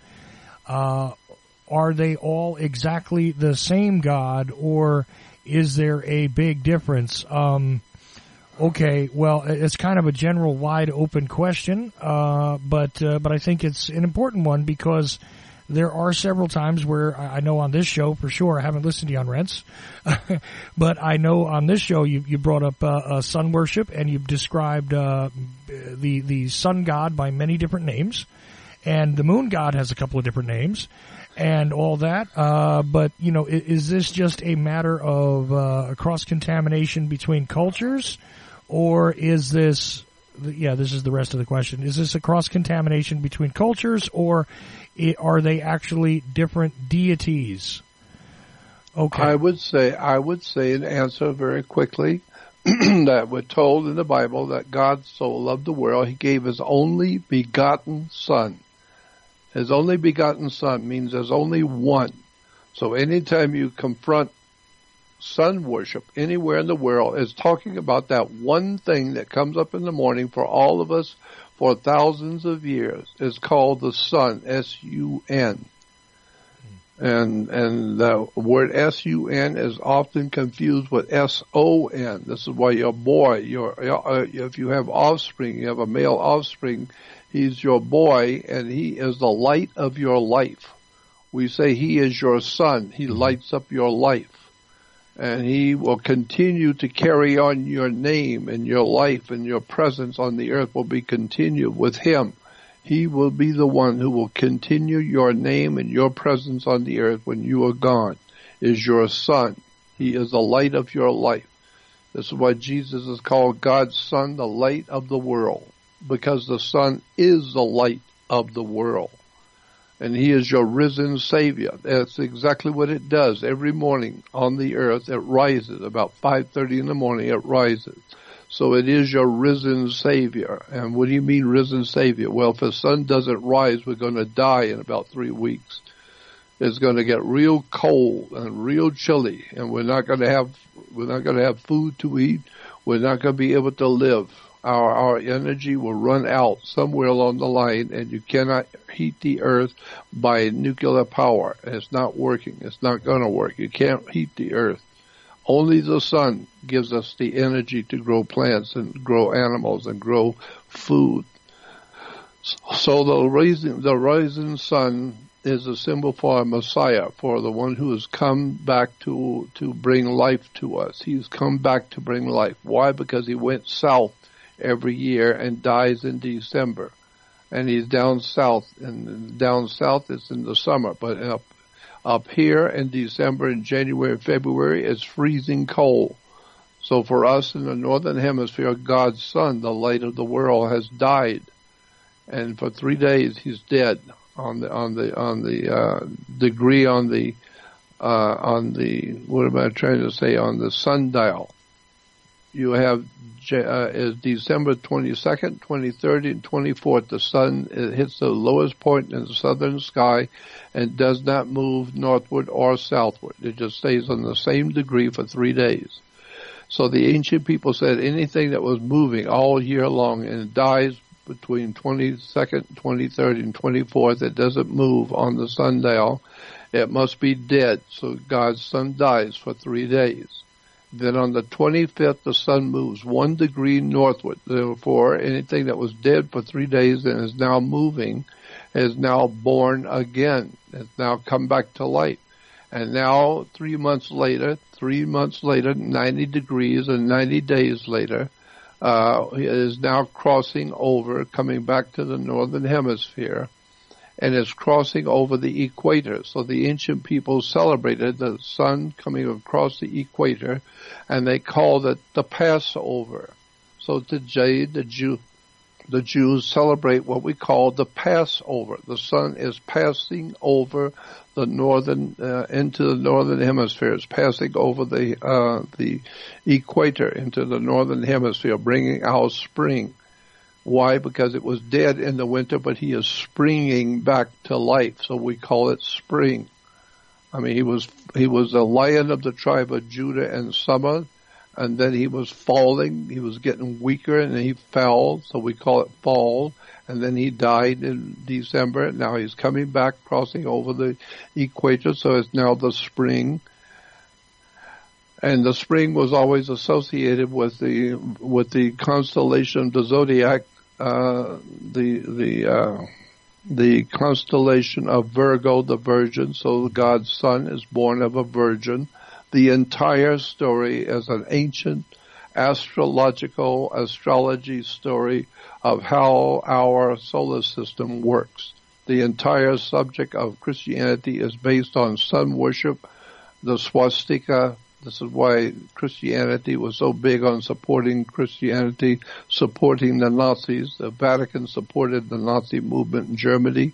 Are they all exactly the same God, or is there a big difference? Okay, well, it's kind of a general, wide open question, but I think it's an important one, because there are several times where I know on this show for sure, I haven't listened to you on Rents, but I know on this show you brought up sun worship, and you've described the sun god by many different names, and the moon god has a couple of different names, and all that. But, you know, is this just a matter of cross-contamination between cultures? Or is this, this is the rest of the question. Is this a cross-contamination between cultures, or are they actually different deities? Okay. I would say and answer very quickly that we're told in the Bible that God so loved the world, he gave his only begotten Son. His only begotten Son means there's only one. So anytime you confront sun worship anywhere in the world is talking about that one thing that comes up in the morning for all of us for thousands of years. It's called the sun, S-U-N. And the word S-U-N is often confused with S-O-N. This is why your boy, if you have offspring, you have a male offspring, he's your boy, and he is the light of your life. We say he is your sun. He lights up your life. And he will continue to carry on your name and your life, and your presence on the earth will be continued with him. He will be the one who will continue your name and your presence on the earth when you are gone, is your son. He is the light of your life. This is why Jesus is called God's Son, the light of the world, because the sun is the light of the world. And he is your risen Savior. That's exactly what it does. Every morning on the earth, it rises. About 5:30 in the morning, it rises. So it is your risen Savior. And what do you mean risen Savior? Well, if the sun doesn't rise, we're going to die in about 3 weeks. It's going to get real cold and real chilly, and we're not going to have food to eat. We're not going to be able to live. Our energy will run out somewhere along the line, and you cannot heat the earth by nuclear power. It's not working. It's not going to work. You can't heat the earth. Only the sun gives us the energy to grow plants and grow animals and grow food. So the rising sun is a symbol for a Messiah, for the one who has come back to bring life to us. He's come back to bring life. Why? Because he went south every year and dies in December. And he's down south, and down south it's in the summer, but up here in December and January and February, it's freezing cold. So for us in the northern hemisphere, God's Son, the light of the world, has died, and for 3 days he's dead. On the sundial, you have is December 22nd, 23rd, and 24th. The sun hits the lowest point in the southern sky and does not move northward or southward. It just stays on the same degree for 3 days. So the ancient people said anything that was moving all year long and dies between 22nd, 23rd, and 24th, it doesn't move on the sundial, it must be dead. So God's Son dies for 3 days. Then on the 25th, the sun moves 1 degree northward. Therefore, anything that was dead for 3 days and is now moving is now born again. It's now come back to life. And now 3 months later, 90 degrees and 90 days later, is now crossing over, coming back to the northern hemisphere, and is crossing over the equator. So the ancient people celebrated the sun coming across the equator, and they called it the Passover. So today the Jews celebrate what we call the Passover. The sun is passing over the northern into the northern hemisphere. It's passing over the equator into the northern hemisphere, bringing our spring. Why? Because it was dead in the winter, but he is springing back to life. So we call it spring. I mean, he was a lion of the tribe of Judah in summer, and then he was falling. He was getting weaker, and he fell. So we call it fall. And then he died in December. Now he's coming back, crossing over the equator. So it's now the spring. And the spring was always associated with the constellation of the zodiac, the constellation of Virgo, the Virgin. So God's Son is born of a virgin. The entire story is an ancient astrology story of how our solar system works. The entire subject of Christianity is based on sun worship, the swastika. This is why Christianity was so big on supporting Christianity, supporting the Nazis. The Vatican supported the Nazi movement in Germany.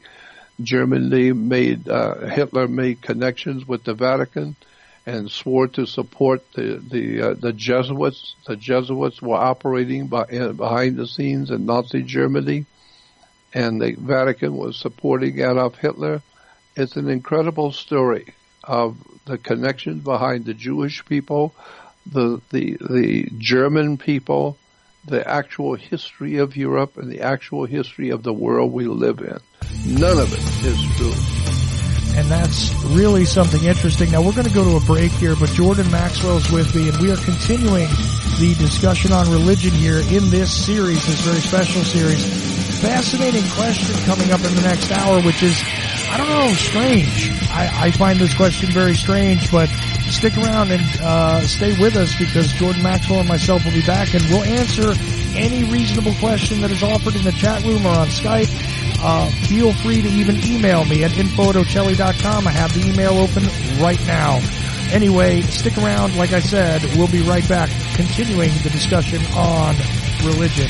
Hitler made connections with the Vatican and swore to support the Jesuits. The Jesuits were operating behind the scenes in Nazi Germany, and the Vatican was supporting Adolf Hitler. It's an incredible story. of the connections behind the Jewish people, the German people, the actual history of Europe, and the actual history of the world we live in. None of it is true. And that's really something interesting. Now, we're going to go to a break here, but Jordan Maxwell's with me, and we are continuing the discussion on religion here in this series, this very special series. Fascinating question coming up in the next hour, which is, I don't know, strange. I find this question very strange, but stick around and stay with us, because Jordan Maxwell and myself will be back, and we'll answer any reasonable question that is offered in the chat room or on Skype. Feel free to even email me at info@ocelli.com. I have the email open right now. Anyway, stick around. Like I said, we'll be right back continuing the discussion on religion.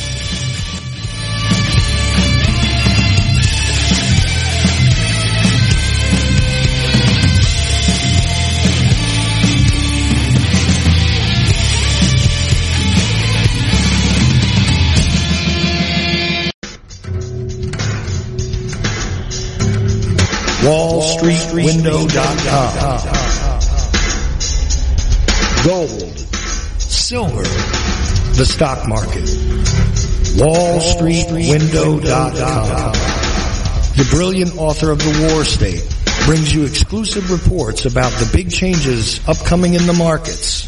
WallStreetWindow.com. Gold, silver, the stock market. WallStreetWindow.com. The brilliant author of The War State brings you exclusive reports about the big changes upcoming in the markets.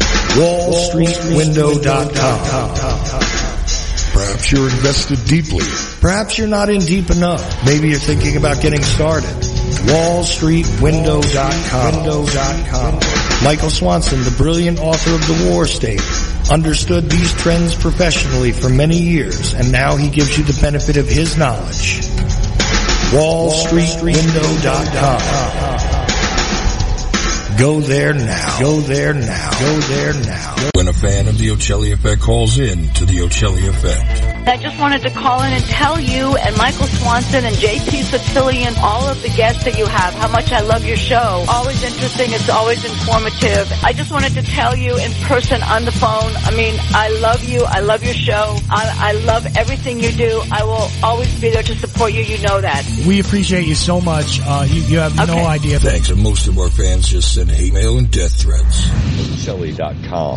WallStreetWindow.com. Perhaps you're invested deeply. Perhaps you're not in deep enough. Maybe you're thinking about getting started. WallStreetWindow.com. Michael Swanson, the brilliant author of The War State, understood these trends professionally for many years, and now he gives you the benefit of his knowledge. WallStreetWindow.com. Go there now. Go there now. Go there now. When a fan of the Ocelli Effect calls in to the Ocelli Effect. I just wanted to call in and tell you and Michael Swanson and JP Sicilian, all of the guests that you have, how much I love your show. Always interesting. It's always informative. I just wanted to tell you in person on the phone. I mean, I love you. I love your show. I love everything you do. I will always be there to support you. You know that. We appreciate you so much. You have no idea. Thanks. And most of our fans just send hate mail and death threats. Ocelli.com.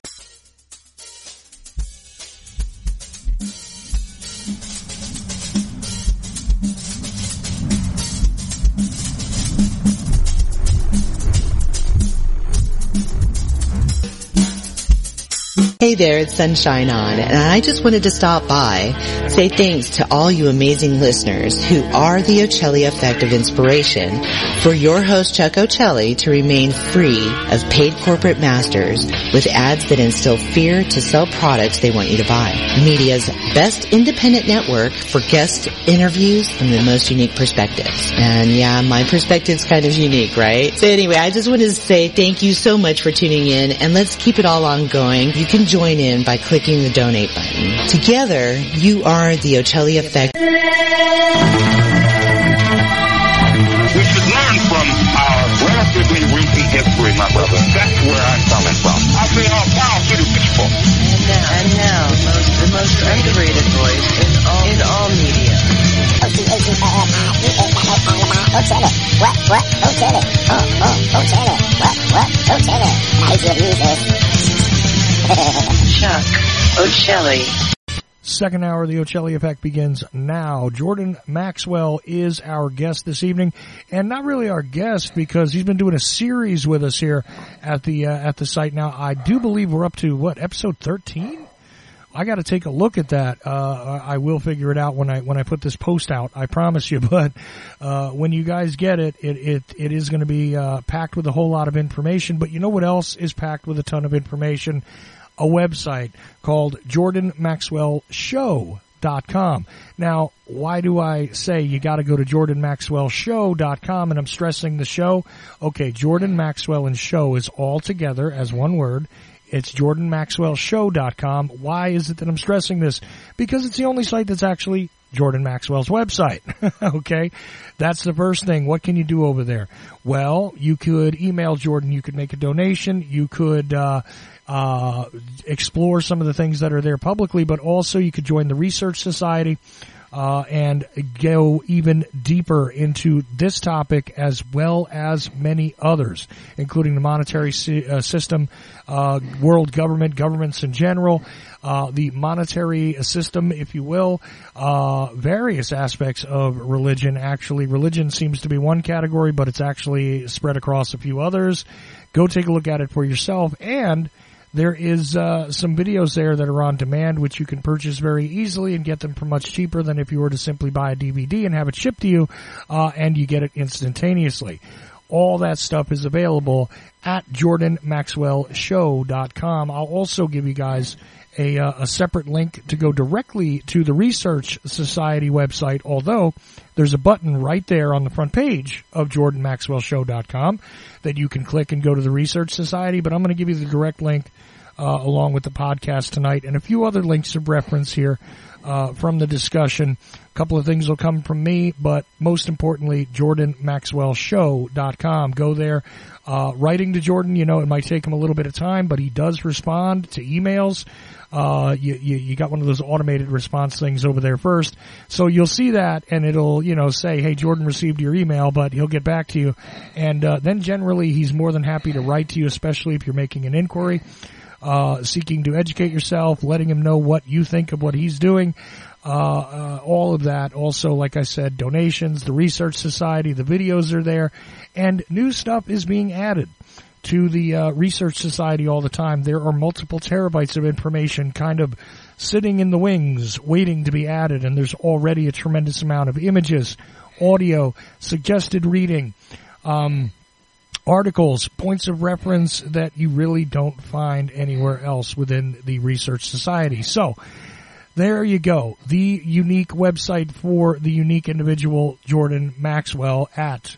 Hey there, it's Sunshine On, and I just wanted to stop by, say thanks to all you amazing listeners who are the Ocelli Effect of Inspiration, for your host Chuck Ocelli to remain free of paid corporate masters with ads that instill fear to sell products they want you to buy. Media's best independent network for guest interviews from the most unique perspectives. And yeah, my perspective's kind of unique, right? So anyway, I just wanted to say thank you so much for tuning in, and let's keep it all ongoing. You can join in by clicking the donate button. Together, you are the Ocelli Effect. We should learn from our relatively recent history, my brother. That's where I'm coming from. I say all power to the people. And now, the most underrated voice in all media. Ocelli. What? Ocelli. Ocelli. What? Ocelli. I should use this. Chuck Ocelli. Second hour of the Ocelli Effect begins now. Jordan Maxwell is our guest this evening, and not really our guest because he's been doing a series with us here at the site now. I do believe we're up to episode 13? I got to take a look at that. I will figure it out when I put this post out. I promise you. But when you guys get it, it is going to be packed with a whole lot of information. But you know what else is packed with a ton of information? A website called JordanMaxwellShow.com. Now, why do I say you got to go to JordanMaxwellShow.com? And I'm stressing the show. Okay, Jordan Maxwell and show is all together as one word. It's JordanMaxwellShow.com. Why is it that I'm stressing this? Because it's the only site that's actually Jordan Maxwell's website. Okay? That's the first thing. What can you do over there? Well, you could email Jordan. You could make a donation. You could explore some of the things that are there publicly, but also you could join the Research Society. and go even deeper into this topic as well as many others, including the monetary system, world government, governments in general, the monetary system, if you will, various aspects of religion. Actually, religion seems to be one category, but it's actually spread across a few others. Go take a look at it for yourself. And there is some videos there that are on demand, which you can purchase very easily and get them for much cheaper than if you were to simply buy a DVD and have it shipped to you, and you get it instantaneously. All that stuff is available at JordanMaxwellShow.com. I'll also give you guys a separate link to go directly to the Research Society website, although there's a button right there on the front page of JordanMaxwellShow.com that you can click and go to the Research Society, but I'm going to give you the direct link along with the podcast tonight and a few other links of reference here from the discussion. A couple of things will come from me, but most importantly, JordanMaxwellShow.com. Go there. Writing to Jordan, you know, it might take him a little bit of time, but he does respond to emails. You got one of those automated response things over there first. So you'll see that and it'll, you know, say, hey, Jordan received your email, but he'll get back to you. And then generally he's more than happy to write to you, especially if you're making an inquiry, seeking to educate yourself, letting him know what you think of what he's doing. All of that. Also, like I said, donations, the Research Society, the videos are there, and new stuff is being added to the Research Society all the time. There are multiple terabytes of information kind of sitting in the wings, waiting to be added, and there's already a tremendous amount of images, audio, suggested reading, articles, points of reference that you really don't find anywhere else within the Research Society. So, there you go. The unique website for the unique individual Jordan Maxwell at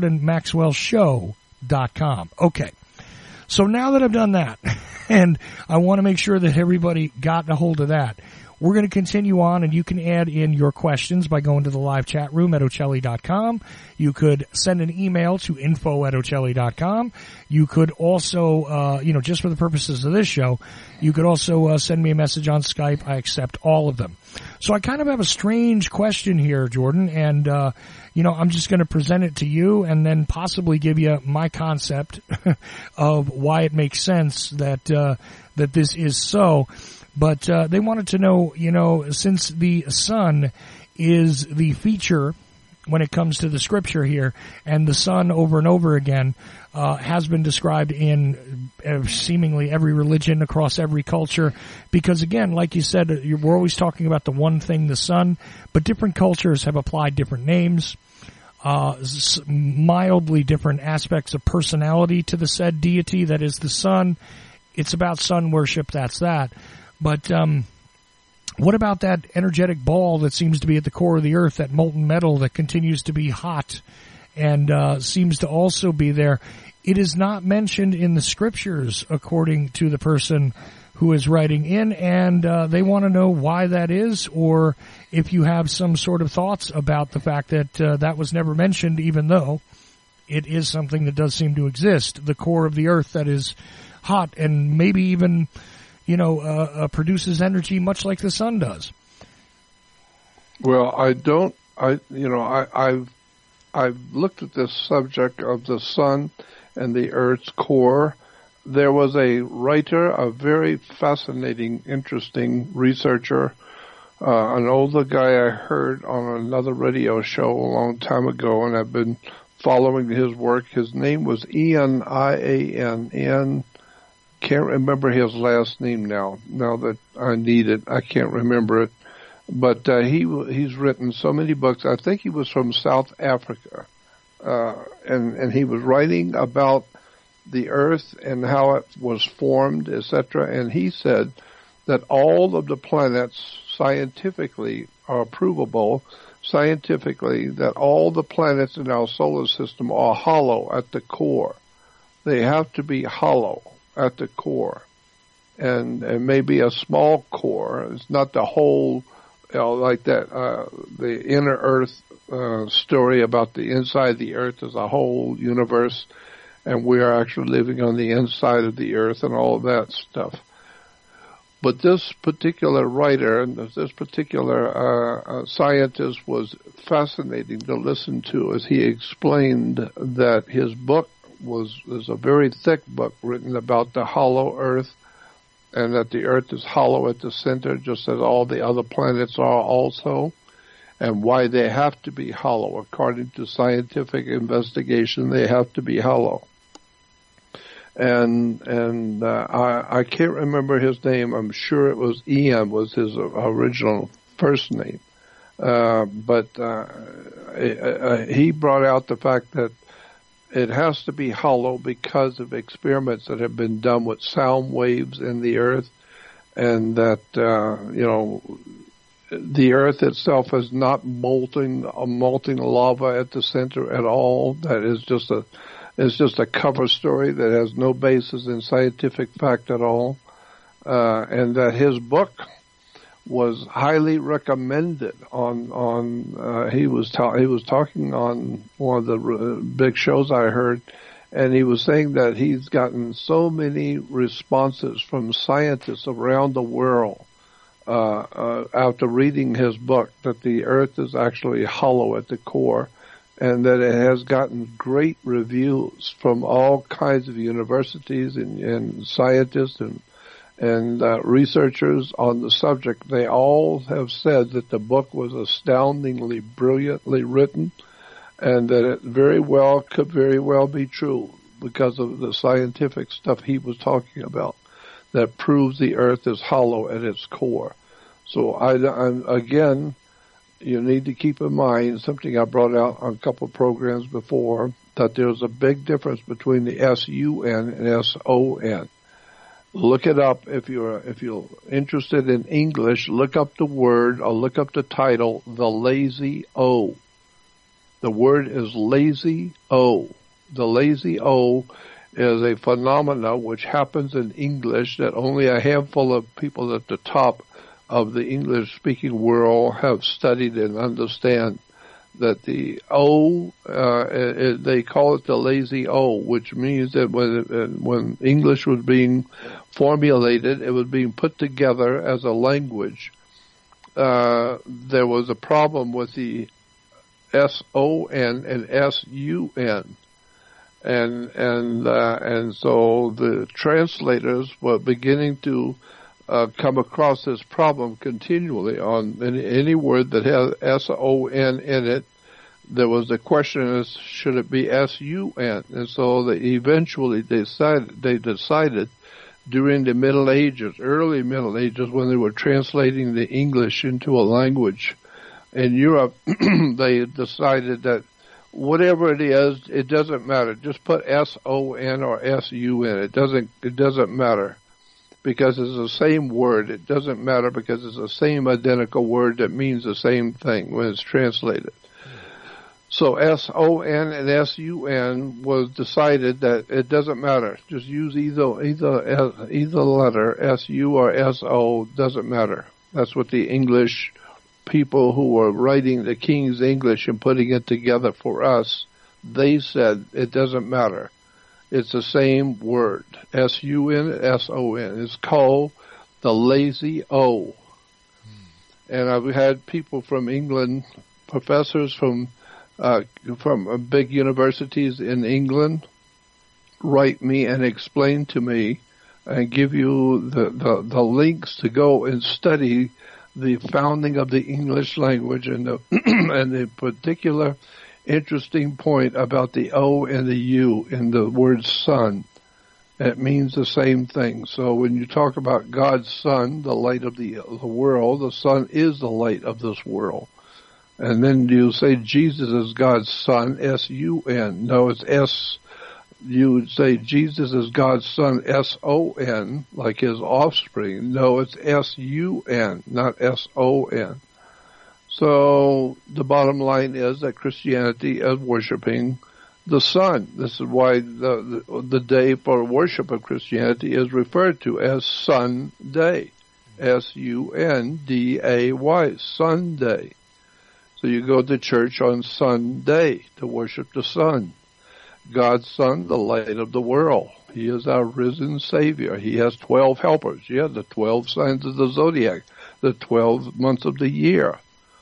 JordanMaxwellShow.com. Okay. So now that I've done that, and I want to make sure that everybody got a hold of that, we're going to continue on, and you can add in your questions by going to the live chat room at Ocelli.com. You could send an email to info@Ocelli.com. You could also, just for the purposes of this show, you could also send me a message on Skype. I accept all of them. So I kind of have a strange question here, Jordan, and, I'm just going to present it to you and then possibly give you my concept of why it makes sense that this is so. But they wanted to know, since the sun is the feature when it comes to the scripture here, and the sun over and over again has been described in seemingly every religion across every culture, because again, like you said, we're always talking about the one thing, the sun, but different cultures have applied different names, mildly different aspects of personality to the said deity that is the sun. It's about sun worship, that's that. But what about that energetic ball that seems to be at the core of the earth, that molten metal that continues to be hot and seems to also be there? It is not mentioned in the scriptures, according to the person who is writing in, and they want to know why that is, or if you have some sort of thoughts about the fact that that was never mentioned, even though it is something that does seem to exist, the core of the earth that is hot and maybe even produces energy much like the sun does. Well, I've looked at this subject of the sun and the earth's core. There was a writer, a very fascinating, interesting researcher, an older guy I heard on another radio show a long time ago, and I've been following his work. His name was Ian, I-A-N-N. Can't remember his last name now that I need it. I can't remember it. But he's written so many books. I think he was from South Africa. And he was writing about the earth and how it was formed, etc. And he said that all of the planets scientifically are provable, that all the planets in our solar system are hollow at the core. They have to be hollow at the core, and maybe a small core. It's not the whole, like that, the inner earth story about the inside of the earth as a whole universe, and we are actually living on the inside of the earth and all of that stuff. But this particular writer and this particular scientist was fascinating to listen to as he explained that his book was a very thick book written about the hollow Earth, and that the Earth is hollow at the center, just as all the other planets are also, and why they have to be hollow. According to scientific investigation, they have to be hollow. And I can't remember his name. I'm sure it was Ian was his original first name. But he brought out the fact that it has to be hollow because of experiments that have been done with sound waves in the Earth, and that, the Earth itself is not molten lava at the center at all. That is just a cover story that has no basis in scientific fact at all. And that his book was highly recommended he was talking on one of the big shows I heard, and he was saying that he's gotten so many responses from scientists around the world after reading his book that the Earth is actually hollow at the core, and that it has gotten great reviews from all kinds of universities and scientists and researchers on the subject. They all have said that the book was astoundingly brilliantly written, and that it could very well be true because of the scientific stuff he was talking about that proves the Earth is hollow at its core. So again, you need to keep in mind something I brought out on a couple of programs before, that there's a big difference between the S-U-N and S-O-N. Look it up if you're interested in English. Look up the word or look up the title, The Lazy O. The word is lazy O. The lazy O is a phenomena which happens in English that only a handful of people at the top of the English-speaking world have studied and understand. That the O, they call it the lazy O, which means that when English was being formulated, it was being put together as a language. There was a problem with the S-O-N and S-U-N. And so the translators were beginning to come across this problem continually on any word that has S-O-N in it. There was the question as should it be S-U-N, and so they eventually decided during the Middle Ages, early Middle Ages, when they were translating the English into a language in Europe, they decided that whatever it is, it doesn't matter. Just put S-O-N or S-U-N. It doesn't matter. Because it's the same word. It doesn't matter because it's the same identical word that means the same thing when it's translated. So S-O-N and S-U-N was decided that it doesn't matter. Just use either letter, S-U or S-O, doesn't matter. That's what the English people who were writing the King's English and putting it together for us, they said it doesn't matter. It's the same word, S-U-N, S-O-N. It's called the lazy O. And I've had people from England, professors from big universities in England, write me and explain to me and give you the links to go and study the founding of the English language and the particular interesting point about the O and the U in the word son. It means the same thing. So when you talk about God's Son, the light of the world, the Son is the light of this world. And then you say Jesus is God's Son, S-U-N. No, it's S. You would say Jesus is God's Son, S-O-N, like his offspring. No, it's S-U-N, not S-O-N. So the bottom line is that Christianity is worshiping the Son. This is why the day for worship of Christianity is referred to as Sunday. S-U-N-D-A-Y, Sunday. So you go to church on Sunday to worship the Son. God's Son, the light of the world. He is our risen Savior. He has 12 helpers. Yeah, the 12 signs of the zodiac, the 12 months of the year.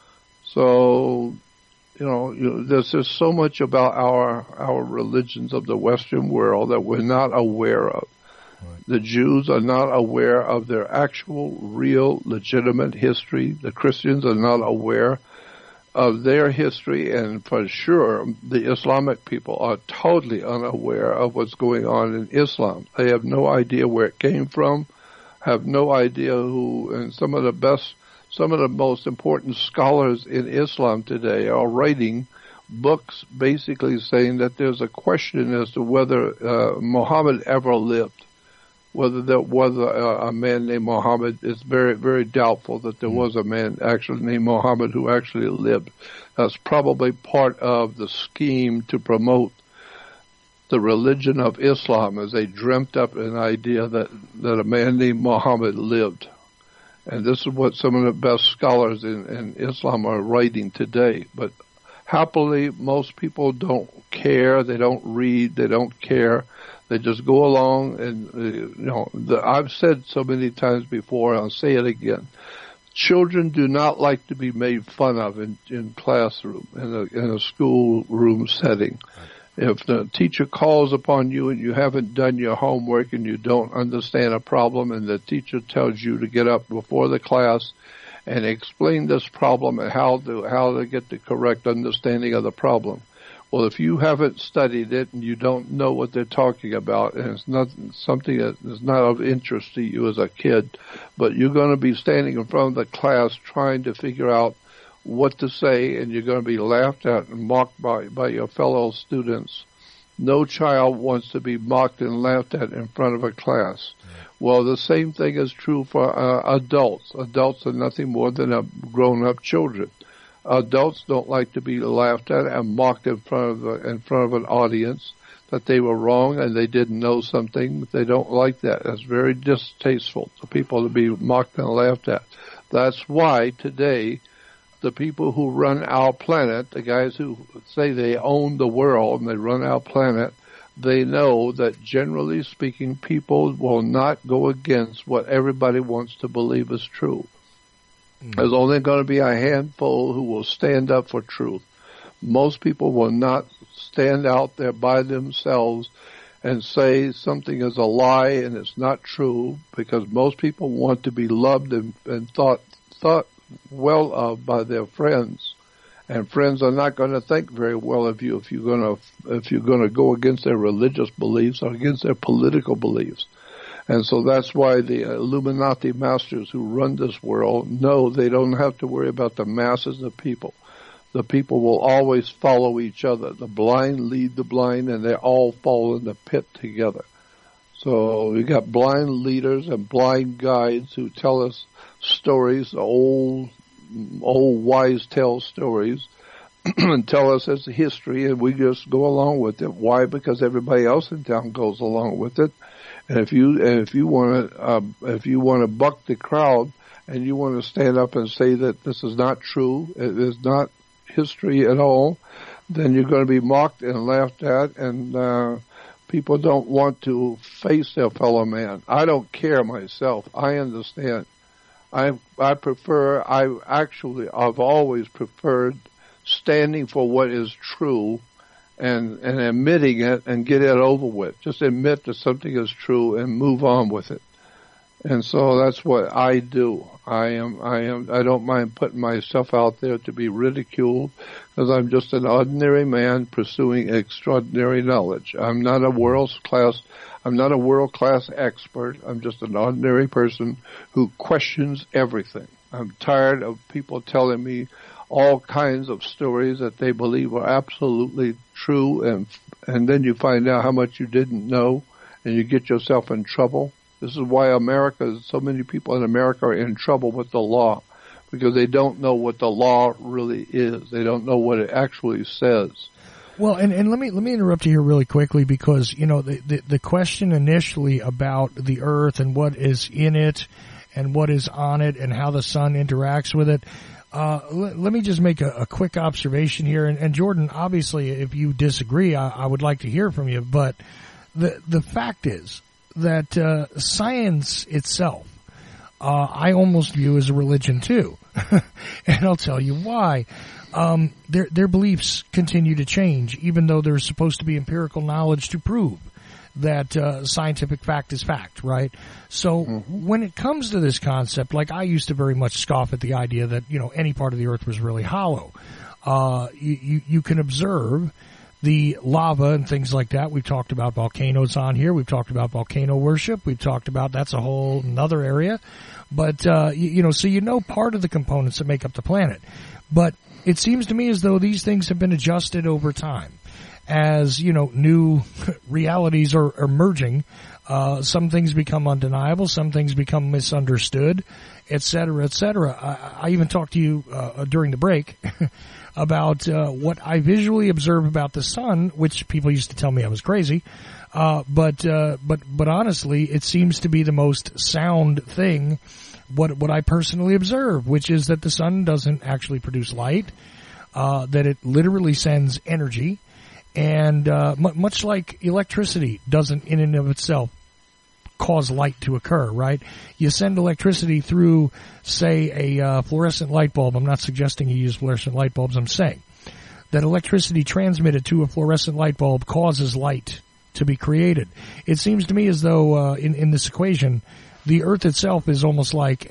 So, there's just so much about our religions of the Western world that we're not aware of. Right. The Jews are not aware of their actual, real, legitimate history. The Christians are not aware of their history, and for sure, the Islamic people are totally unaware of what's going on in Islam. They have no idea where it came from, have no idea who, and some of the most important scholars in Islam today are writing books basically saying that there's a question as to whether Muhammad ever lived. Whether there was a man named Muhammad, it's very, very doubtful that there was a man actually named Muhammad who actually lived. That's probably part of the scheme to promote the religion of Islam, as they dreamt up an idea that a man named Muhammad lived. And this is what some of the best scholars in Islam are writing today. But happily, most people don't care. They don't read. They don't care. They just go along, and I've said so many times before, I'll say it again. Children do not like to be made fun of in classroom, in a schoolroom setting. If the teacher calls upon you and you haven't done your homework and you don't understand a problem, and the teacher tells you to get up before the class and explain this problem and how to get the correct understanding of the problem. Well, if you haven't studied it and you don't know what they're talking about, and it's not something that is not of interest to you as a kid, but you're going to be standing in front of the class trying to figure out what to say, and you're going to be laughed at and mocked by your fellow students. No child wants to be mocked and laughed at in front of a class. Well, the same thing is true for adults. Adults are nothing more than grown-up children. Adults don't like to be laughed at and mocked in front of an audience that they were wrong and they didn't know something. They don't like that. That's very distasteful to people to be mocked and laughed at. That's why today the people who run our planet, the guys who say they own the world and they run our planet, they know that generally speaking, people will not go against what everybody wants to believe is true. There's only going to be a handful who will stand up for truth. Most people will not stand out there by themselves and say something is a lie and it's not true, because most people want to be loved and thought well of by their friends. And friends are not going to think very well of you if you're going to go against their religious beliefs or against their political beliefs. And so that's why the Illuminati masters who run this world know they don't have to worry about the masses of people. The people will always follow each other. The blind lead the blind, and they all fall in the pit together. So you got blind leaders and blind guides who tell us stories, old wise tale stories, and tell us it's history, and we just go along with it. Why? Because everybody else in town goes along with it. And if you want to buck the crowd and you want to stand up and say that this is not true, it is not history at all, then you're going to be mocked and laughed at, and people don't want to face their fellow man. I don't care myself. I understand. I've always preferred standing for what is true and admitting it and get it over with. Just admit that something is true and move on with it. And so that's what I do. I don't mind putting myself out there to be ridiculed, because I'm just an ordinary man pursuing extraordinary knowledge. I'm not a world-class expert. I'm just an ordinary person who questions everything. I'm tired of people telling me all kinds of stories that they believe are absolutely true, and then you find out how much you didn't know, and you get yourself in trouble. This is why so many people in America are in trouble with the law, because they don't know what the law really is. They don't know what it actually says. Well, and let me interrupt you here really quickly, because the question initially about the Earth and what is in it and what is on it and how the sun interacts with it. Let me just make a quick observation here. And Jordan, obviously, if you disagree, I would like to hear from you. But the fact is that science itself, I almost view as a religion too, and I'll tell you why. Their beliefs continue to change, even though there's supposed to be empirical knowledge to prove that scientific fact is fact, right? So when it comes to this concept, like I used to very much scoff at the idea that, you know, any part of the earth was really hollow. You can observe the lava and things like that. We've talked about volcanoes on here. We've talked about volcano worship. We've talked about, that's a whole another area. But, so you know part of the components that make up the planet. But it seems to me as though these things have been adjusted over time. As, you know, new realities are emerging, some things become undeniable, some things become misunderstood, et cetera, et cetera. I even talked to you during the break about what I visually observe about the sun, which people used to tell me I was crazy. But honestly, it seems to be the most sound thing, what I personally observe, which is that the sun doesn't actually produce light, that it literally sends energy. And much like electricity doesn't in and of itself cause light to occur, right? You send electricity through, say, a fluorescent light bulb. I'm not suggesting you use fluorescent light bulbs. I'm saying that electricity transmitted to a fluorescent light bulb causes light to be created. It seems to me as though in this equation, the Earth itself is almost like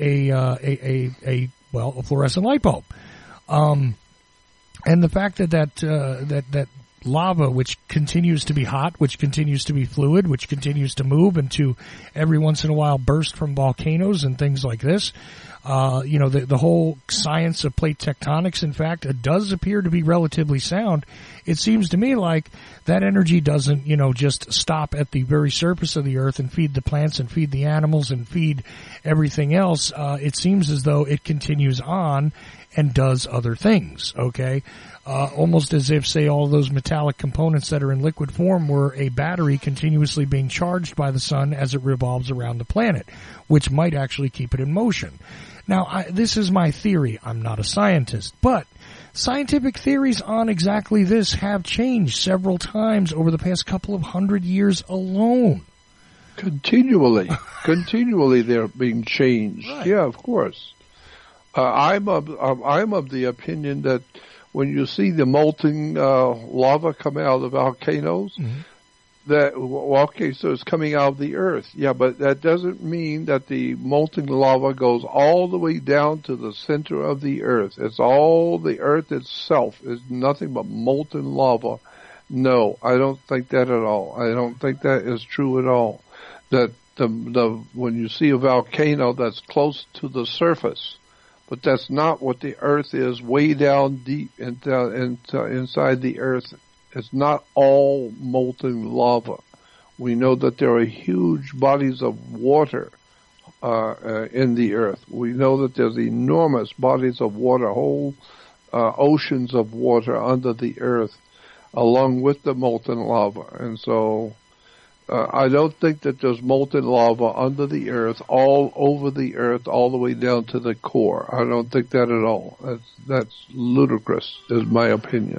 a fluorescent light bulb. And the fact that lava, which continues to be hot, which continues to be fluid, which continues to move and to every once in a while burst from volcanoes and things like this. The whole science of plate tectonics, in fact, it does appear to be relatively sound. It seems to me like that energy doesn't, just stop at the very surface of the earth and feed the plants and feed the animals and feed everything else. It seems as though it continues on and does other things, okay? Almost as if, say, all those metallic components that are in liquid form were a battery continuously being charged by the sun as it revolves around the planet, which might actually keep it in motion. Now, this is my theory. I'm not a scientist, but scientific theories on exactly this have changed several times over the past couple of 100 years alone. Continually they're being changed. Right. Yeah, of course. I'm of the opinion that when you see the molten lava coming out of the volcanoes, that so it's coming out of the earth. Yeah, but that doesn't mean that the molten lava goes all the way down to the center of the earth. It's all the earth itself is nothing but molten lava. No, I don't think that at all. I don't think that is true at all. That when you see a volcano that's close to the surface, but that's not what the earth is way down deep inside the earth. It's not all molten lava. We know that there are huge bodies of water in the earth. We know that there's enormous bodies of water, whole oceans of water under the earth, along with the molten lava. And so I don't think that there's molten lava under the earth, all over the earth, all the way down to the core. I don't think that at all. That's ludicrous, is my opinion.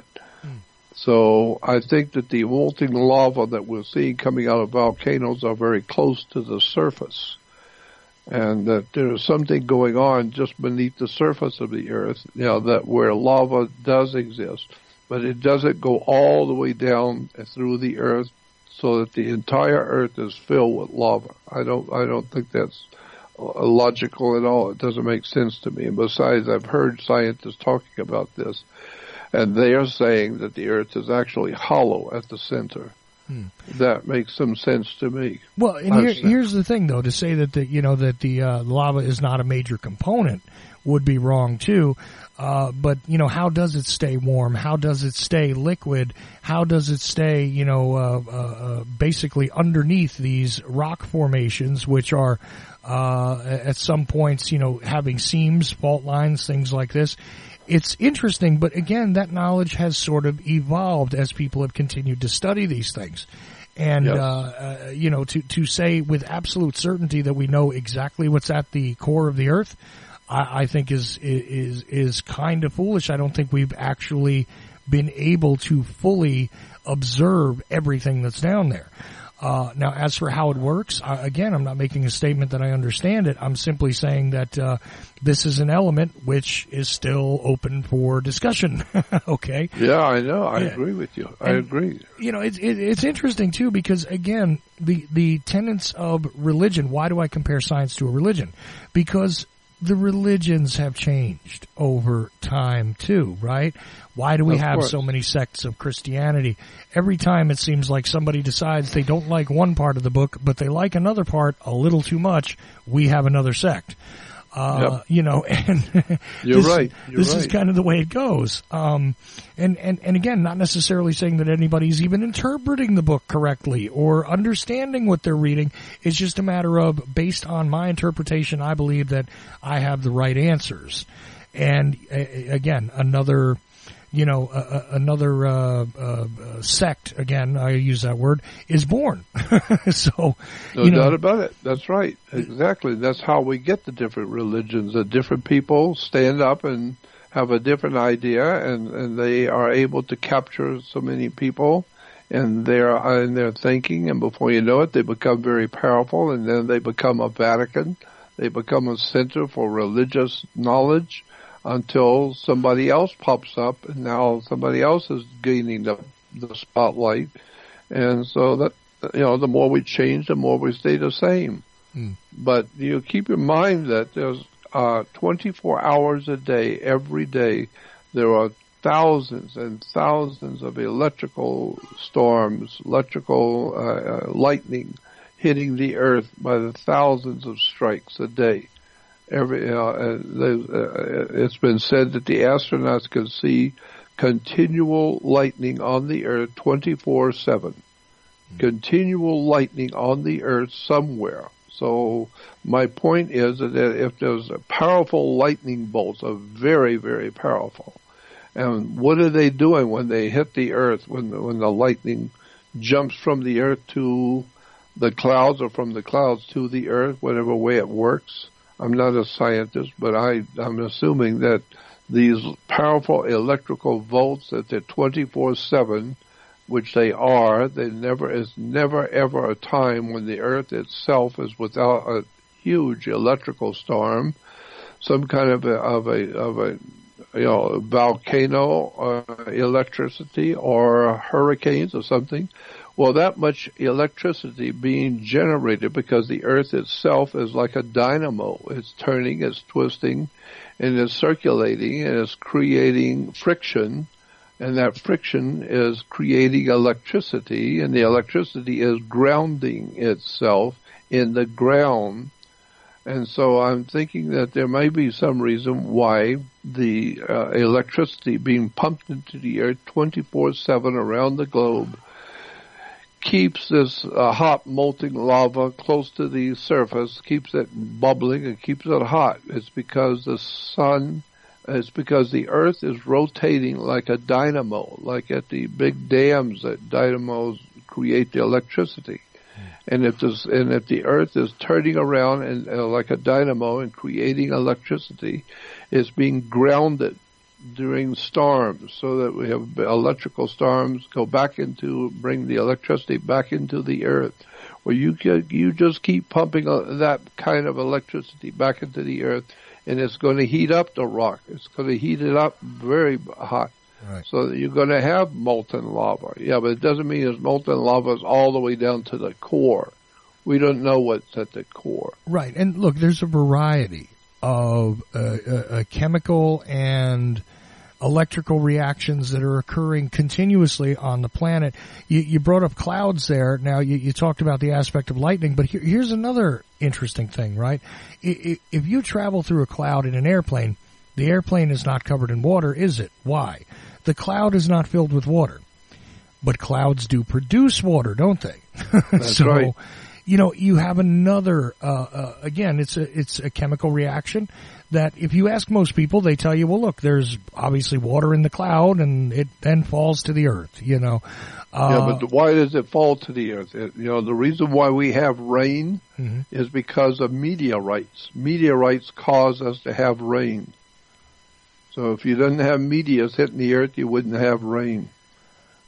So I think that the molten lava that we're seeing coming out of volcanoes are very close to the surface, and that there's something going on just beneath the surface of the earth, that where lava does exist, but it doesn't go all the way down through the earth so that the entire earth is filled with lava. I don't think that's logical at all. It doesn't make sense to me. And besides, I've heard scientists talking about this, and they are saying that the earth is actually hollow at the center. That makes some sense to me. Well, and here's the thing, though, to say that the lava is not a major component would be wrong too. But how does it stay warm? How does it stay liquid? How does it stay, basically underneath these rock formations, which are at some points, having seams, fault lines, things like this. It's interesting, but again, that knowledge has sort of evolved as people have continued to study these things. And, yes. To say with absolute certainty that we know exactly what's at the core of the earth, I think is kind of foolish. I don't think we've actually been able to fully observe everything that's down there. Now, as for how it works, again, I'm not making a statement that I understand it. I'm simply saying that this is an element which is still open for discussion. Okay? Yeah, I know. I agree with you. I agree. You know, it's interesting, too, because, again, the tenets of religion, why do I compare science to a religion? Because the religions have changed over time, too, right? Why do we have so many sects of Christianity? Every time it seems like somebody decides they don't like one part of the book, but they like another part a little too much, we have another sect. You know, and You're right. This is kind of the way it goes. And again, not necessarily saying that anybody's even interpreting the book correctly or understanding what they're reading. It's just a matter of, based on my interpretation, I believe that I have the right answers. And again, another sect, again, I use that word, is born. So, no doubt about it. That's right. Exactly. That's how we get the different religions. The different people stand up and have a different idea, and they are able to capture so many people and their thinking, and before you know it, they become very powerful, and then they become a Vatican. They become a center for religious knowledge, until somebody else pops up, and now somebody else is gaining the spotlight. And so that, the more we change, the more we stay the same. But you keep in mind that there's 24 hours a day, every day, there are thousands and thousands of electrical storms, electrical lightning hitting the earth by the thousands of strikes a day. It's been said that the astronauts can see continual lightning on the Earth 24/7. Continual lightning on the Earth somewhere. So my point is that if there's a powerful lightning bolts, are very, very powerful. And what are they doing when they hit the Earth, when the lightning jumps from the Earth to the clouds or from the clouds to the Earth, whatever way it works? I'm not a scientist, but I'm assuming that these powerful electrical volts, that they're 24/7, which they are. Is never ever a time when the Earth itself is without a huge electrical storm, some kind of a volcano, electricity, or hurricanes or something. Well, that much electricity being generated because the Earth itself is like a dynamo. It's turning, it's twisting, and it's circulating, and it's creating friction, and that friction is creating electricity, and the electricity is grounding itself in the ground. And so I'm thinking that there may be some reason why the electricity being pumped into the Earth 24/7 around the globe keeps this hot molting lava close to the surface, keeps it bubbling and keeps it hot. It's because the Earth is rotating like a dynamo, like at the big dams that dynamos create the electricity. And if the Earth is turning around and like a dynamo and creating electricity, it's being grounded during storms, so that we have electrical storms bring the electricity back into the Earth. Well, you just keep pumping that kind of electricity back into the Earth, and it's going to heat up the rock. It's going to heat it up very hot. Right. So that you're going to have molten lava. Yeah, but it doesn't mean it's molten lava is all the way down to the core. We don't know what's at the core. Right. And look, there's a variety of chemical and electrical reactions that are occurring continuously on the planet. You brought up clouds there. Now, you talked about the aspect of lightning, but here's another interesting thing, right? If you travel through a cloud in an airplane, the airplane is not covered in water, is it? Why? The cloud is not filled with water. But clouds do produce water, don't they? That's right. You have another, again, it's a chemical reaction that if you ask most people, they tell you, well, look, there's obviously water in the cloud and it then falls to the earth, Yeah, but why does it fall to the earth? The reason why we have rain is because of meteorites. Meteorites cause us to have rain. So if you didn't have meteors hitting the earth, you wouldn't have rain.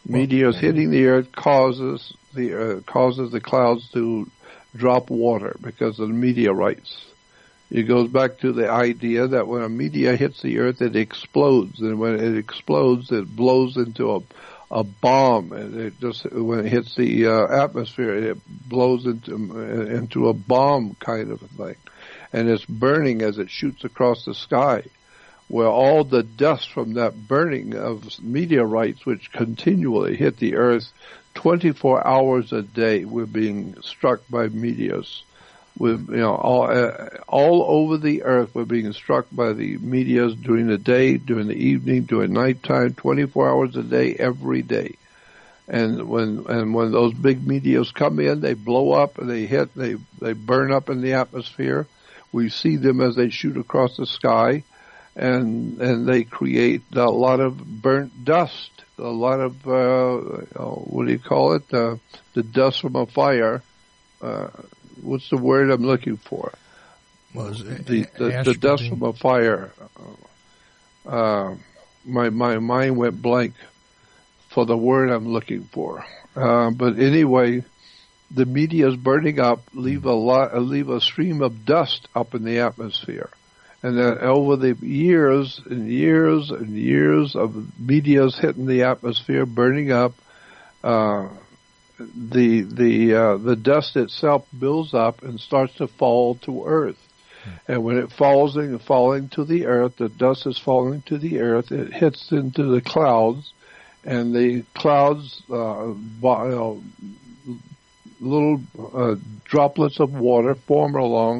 Meteors hitting the Earth causes the clouds to drop water because of the meteorites. It goes back to the idea that when a meteor hits the Earth, it explodes, and when it explodes, it blows into a bomb, and when it hits the atmosphere, it blows into a bomb kind of a thing, and it's burning as it shoots across the sky. Well, all the dust from that burning of meteorites, which continually hit the Earth 24 hours a day, we're being struck by meteors. All over the Earth, we're being struck by the meteors during the day, during the evening, during nighttime, 24 hours a day, every day. And when those big meteors come in, they blow up and they burn up in the atmosphere. We see them as they shoot across the sky, and they create a lot of burnt dust, a lot of what do you call it? The dust from a fire. What's the word I'm looking for? The dust from a fire. My mind went blank for the word I'm looking for. But anyway, the meteors burning up leave a stream of dust up in the atmosphere, and then over the years and years and years of meteors hitting the atmosphere, burning up. The dust itself builds up and starts to fall to Earth. And when it falling to the Earth, the dust is falling to the Earth, it hits into the clouds, and the clouds, little droplets of water form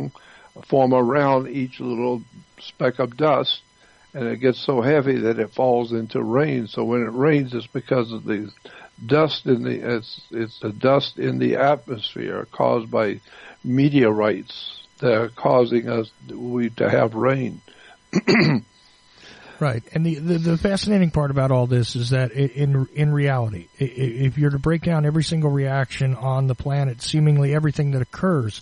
around each little speck of dust, and it gets so heavy that it falls into rain. So when it rains, it's because of the dust it's the dust in the atmosphere caused by meteorites that are causing to have rain. Right, and the fascinating part about all this is that in reality, if you're to break down every single reaction on the planet, seemingly everything that occurs,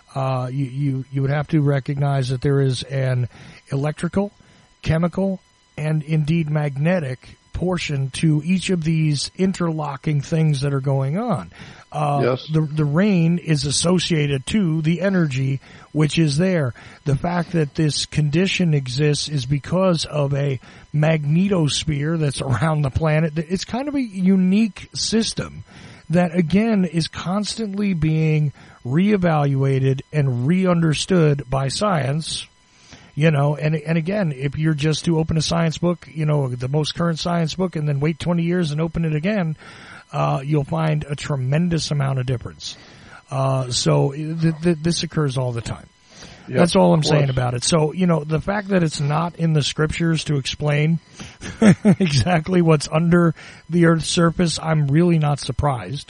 you would have to recognize that there is an electrical, chemical, and indeed magnetic portion to each of these interlocking things that are going on. Yes. The rain is associated to the energy which is there. The fact that this condition exists is because of a magnetosphere that's around the planet. It's kind of a unique system that, again, is constantly being reevaluated and re-understood by science. And again, if you're just to open a science book, the most current science book, and then wait 20 years and open it again, you'll find a tremendous amount of difference. So this occurs all the time. Yep, that's all I'm saying about it. So, the fact that it's not in the scriptures to explain exactly what's under the Earth's surface, I'm really not surprised.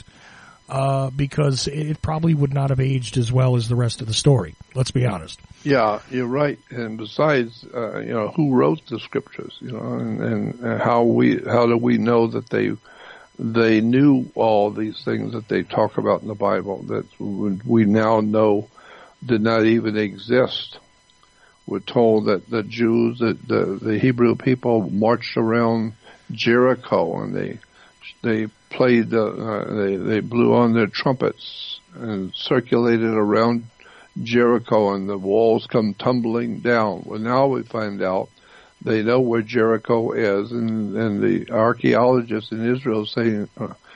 Because it probably would not have aged as well as the rest of the story. Let's be honest. Yeah, you're right. And besides, who wrote the scriptures? And how do we know that they knew all these things that they talk about in the Bible that we now know did not even exist? We're told that the Jews, that the Hebrew people marched around Jericho, and they played, they blew on their trumpets and circulated around Jericho, and the walls come tumbling down. Well, now we find out they know where Jericho is, and the archaeologists in Israel saying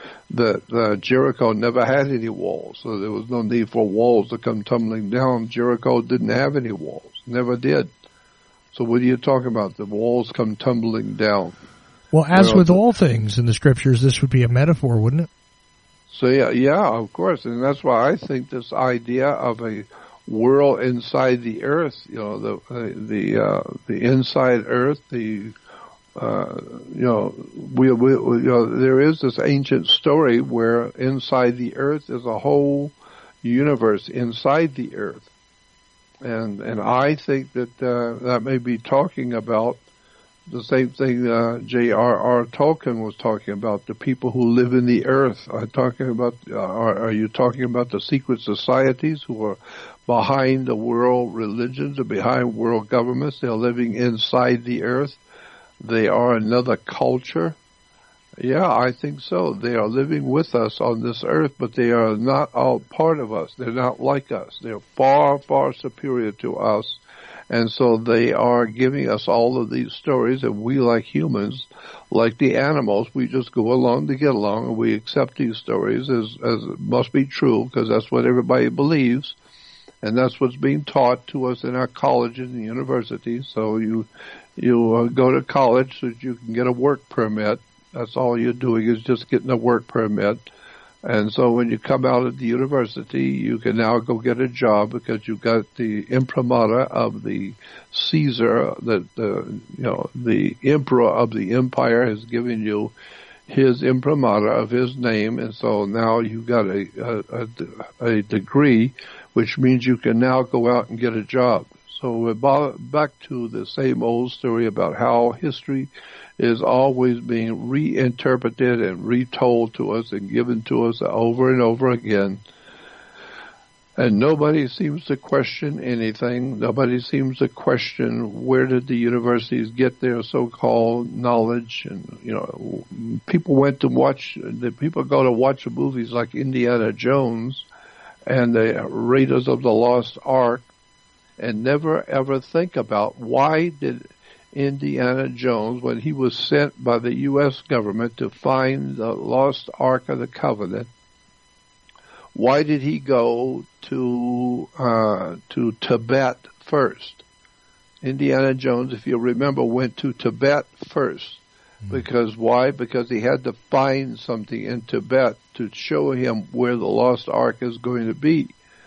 that Jericho never had any walls, so there was no need for walls to come tumbling down. Jericho didn't have any walls, never did. So what are you talking about? The walls come tumbling down. Well, as with all things in the scriptures, this would be a metaphor, wouldn't it? So yeah, of course, and that's why I think this idea of a world inside the earth, the inside earth, there is this ancient story where inside the earth is a whole universe inside the earth, and I think that that may be talking about the same thing J.R.R. Tolkien was talking about, the people who live in the earth. Are you talking about the secret societies who are behind the world religions or behind world governments? They're living inside the earth. They are another culture. Yeah, I think so. They are living with us on this earth, but they are not all part of us. They're not like us. They're far, far superior to us. And so they are giving us all of these stories, and we, like humans, like the animals, we just go along to get along, and we accept these stories as must be true, because that's what everybody believes, and that's what's being taught to us in our colleges and universities. So you go to college so that you can get a work permit. That's all you're doing is just getting a work permit. And so when you come out of the university, you can now go get a job because you've got the imprimatur of the Caesar, that the emperor of the empire has given you his imprimatur of his name, and so now you've got a degree, which means you can now go out and get a job. So we're back to the same old story about how history is always being reinterpreted and retold to us and given to us over and over again. And nobody seems to question anything. Nobody seems to question where did the universities get their so-called knowledge. And, people go to watch movies like Indiana Jones and the Raiders of the Lost Ark and never ever think about why did Indiana Jones, when he was sent by the U.S. government to find the lost Ark of the Covenant, why did he go to Tibet first? Indiana Jones, if you remember, went to Tibet first. Because why? Because he had to find something in Tibet to show him where the lost Ark is going to be.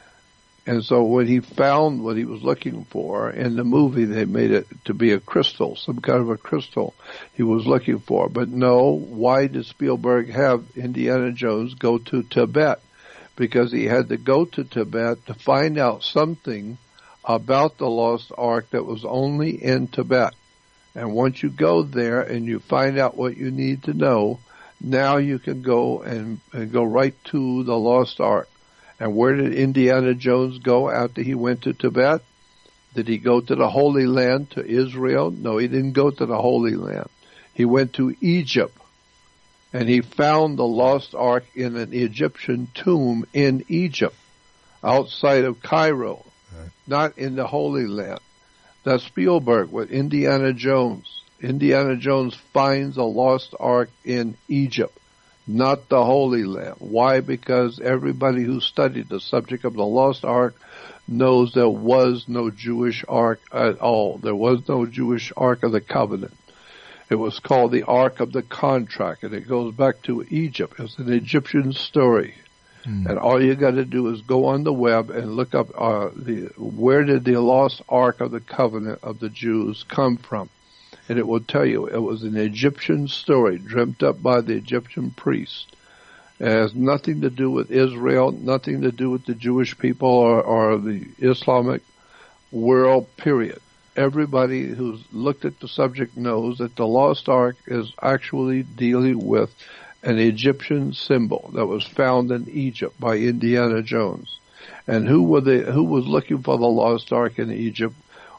And so when he found what he was looking for, in the movie they made it to be a crystal, some kind of a crystal he was looking for. But no, why did Spielberg have Indiana Jones go to Tibet? Because he had to go to Tibet to find out something about the lost Ark that was only in Tibet. And once you go there and you find out what you need to know, now you can go and go right to the lost Ark. And where did Indiana Jones go after he went to Tibet? Did he go to the Holy Land, to Israel? No, he didn't go to the Holy Land. He went to Egypt, and he found the lost Ark in an Egyptian tomb in Egypt, outside of Cairo, not in the Holy Land. That's Spielberg with Indiana Jones. Indiana Jones finds a lost Ark in Egypt, not the Holy Land. Why? Because everybody who studied the subject of the lost Ark knows there was no Jewish Ark at all. There was no Jewish Ark of the Covenant. It was called the Ark of the Contract, and it goes back to Egypt. It's an Egyptian story. And all you got to do is go on the web and look up where did the lost Ark of the Covenant of the Jews come from. And it will tell you it was an Egyptian story dreamt up by the Egyptian priest. It has nothing to do with Israel, nothing to do with the Jewish people or the Islamic world, period. Everybody who's looked at the subject knows that the lost Ark is actually dealing with an Egyptian symbol that was found in Egypt by Indiana Jones. And who was looking for the lost Ark in Egypt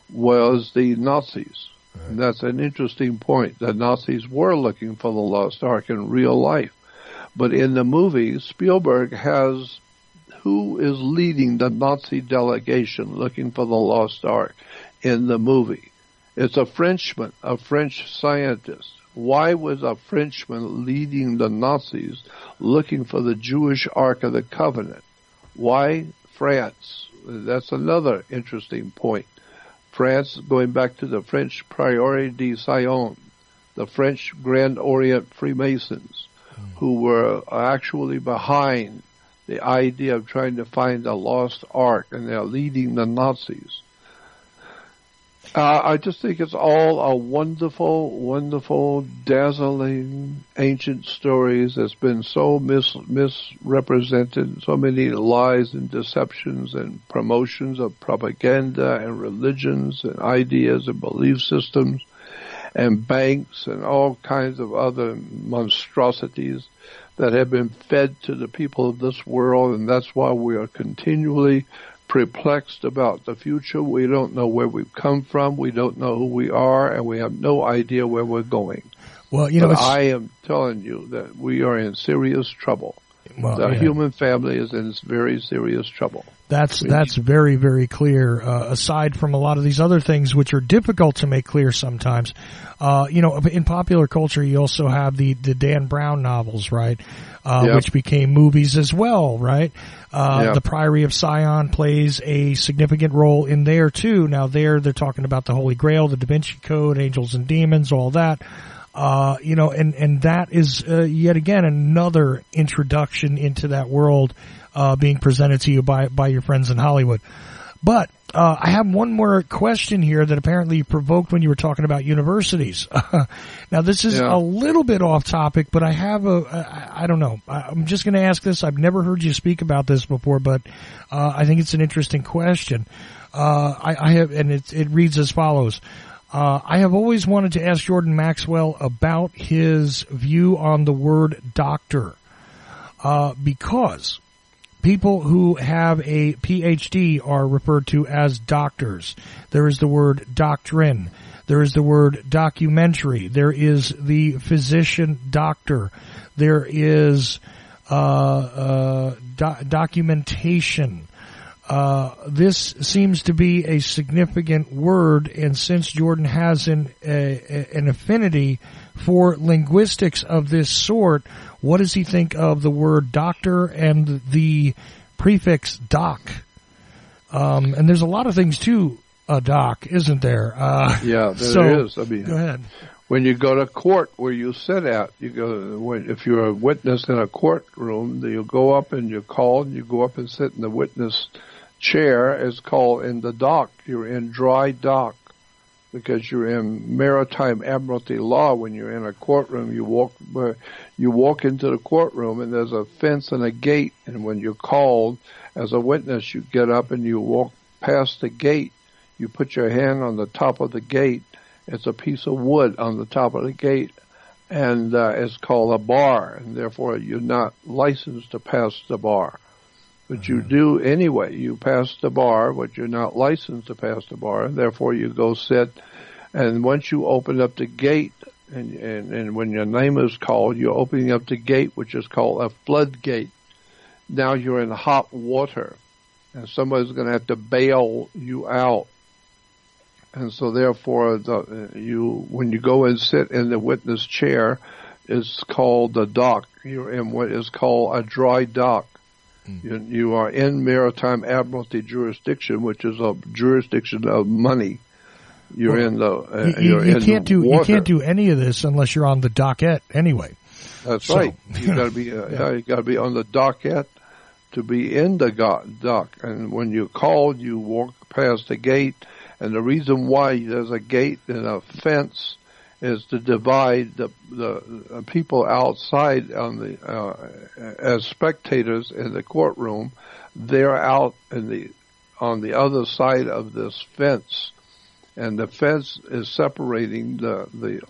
was the Nazis. And that's an interesting point. The Nazis were looking for the lost Ark in real life. But in the movie, Spielberg has who is leading the Nazi delegation looking for the lost Ark in the movie. It's a Frenchman, a French scientist. Why was a Frenchman leading the Nazis looking for the Jewish Ark of the Covenant? Why France? That's another interesting point. France, going back to the French Prieuré de Sion, the French Grand Orient Freemasons, who were actually behind the idea of trying to find the lost Ark, and they're leading the Nazis. I just think it's all a wonderful, wonderful, dazzling ancient stories that's been so misrepresented, so many lies and deceptions and promotions of propaganda and religions and ideas and belief systems and banks and all kinds of other monstrosities that have been fed to the people of this world, and that's why we are continually perplexed about the future. We don't know where we've come from, we don't know who we are, and we have no idea where we're going. Well, you know, I am telling you that we are in serious trouble. Well, the human family is in very serious trouble. That's very, very clear. Aside from a lot of these other things, which are difficult to make clear sometimes, you know, in popular culture, you also have the Dan Brown novels, right? Which became movies as well, right? The Priory of Sion plays a significant role in there too. Now they're talking about the Holy Grail, the Da Vinci Code, angels and demons, all that. You know, and that is, yet again, another introduction into that world, being presented to you by your friends in Hollywood. But, I have one more question here that apparently you provoked when you were talking about universities. Now this is a little bit off topic, but I have I don't know. I'm just going to ask this. I've never heard you speak about this before, but, I think it's an interesting question. I have, and it reads as follows. I have always wanted to ask Jordan Maxwell about his view on the word doctor, because people who have a PhD are referred to as doctors. There is the word doctrine. There is the word documentary. There is the physician doctor. There is documentation. This seems to be a significant word, and since Jordan has an affinity for linguistics of this sort, what does he think of the word doctor and the prefix doc? And there's a lot of things to a doc, isn't there? There is. I mean, go ahead. When you go to court where you sit at, if you're a witness in a courtroom, you go up and you're called, you go up and sit in the witness chair. It's called in the dock. You're in dry dock because you're in maritime admiralty law. When you're in a courtroom, you walk into the courtroom and there's a fence and a gate. And when you're called as a witness, you get up and you walk past the gate. You put your hand on the top of the gate. It's a piece of wood on the top of the gate, and it's called a bar, and therefore you're not licensed to pass the bar. But you do anyway. You pass the bar, but you're not licensed to pass the bar, and therefore you go sit. And once you open up the gate, and when your name is called, you're opening up the gate, which is called a floodgate. Now you're in hot water, and somebody's going to have to bail you out. And so therefore, when you go and sit in the witness chair, it's called the dock. You're in what is called a dry dock. You are in maritime admiralty jurisdiction, which is a jurisdiction of money. You're in the you can't do any of this unless you're on the docket anyway. That's right. You got to be you got to be on the docket to be in the dock. And when you're called, you walk past the gate. And the reason why there's a gate and a fence is to divide the people outside on the as spectators in the courtroom. They're out on the other side of this fence, and the fence is separating the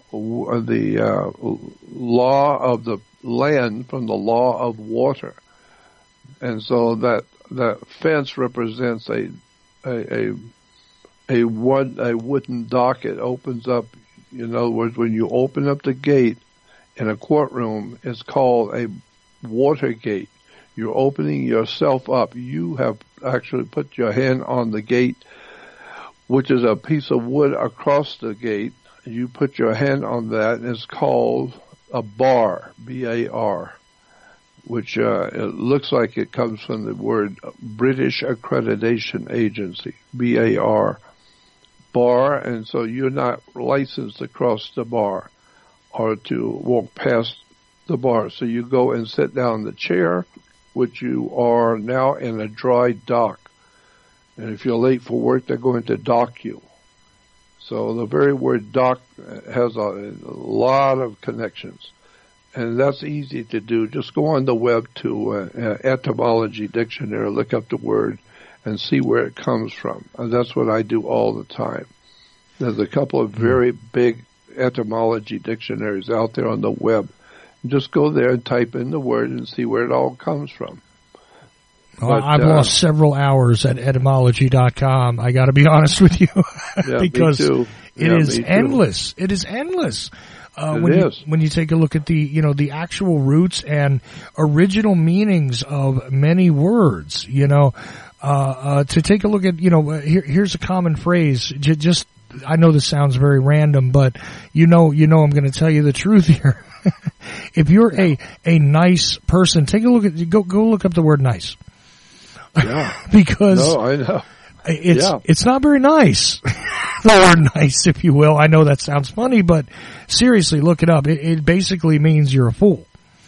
law of the land from the law of water, and so that fence represents a wooden dock. It opens up. In other words, when you open up the gate in a courtroom, it's called a water gate. You're opening yourself up. You have actually put your hand on the gate, which is a piece of wood across the gate. You put your hand on that, and it's called a bar, B-A-R, which it looks like it comes from the word British Accreditation Agency, B-A-R. Bar, and so you're not licensed to cross the bar or to walk past the bar. So you go and sit down in the chair, which you are now in a dry dock. And if you're late for work, they're going to dock you. So the very word dock has a lot of connections. And that's easy to do. Just go on the web to etymology dictionary, look up the word, and see where it comes from. And that's what I do all the time. There's a couple of very big etymology dictionaries out there on the web. Just go there and type in the word and see where it all comes from. Well, I've lost several hours at etymology.com. I got to be honest with you, because it is endless. It is endless. when you take a look at the actual roots and original meanings of many words, to take a look at, here's a common phrase, just, I know this sounds very random, but I'm going to tell you the truth here. If you're a nice person, take a look at, go look up the word nice. Yeah. Because. No, I know. It's not very nice. The word nice, if you will. I know that sounds funny, but seriously, look it up. It basically means you're a fool.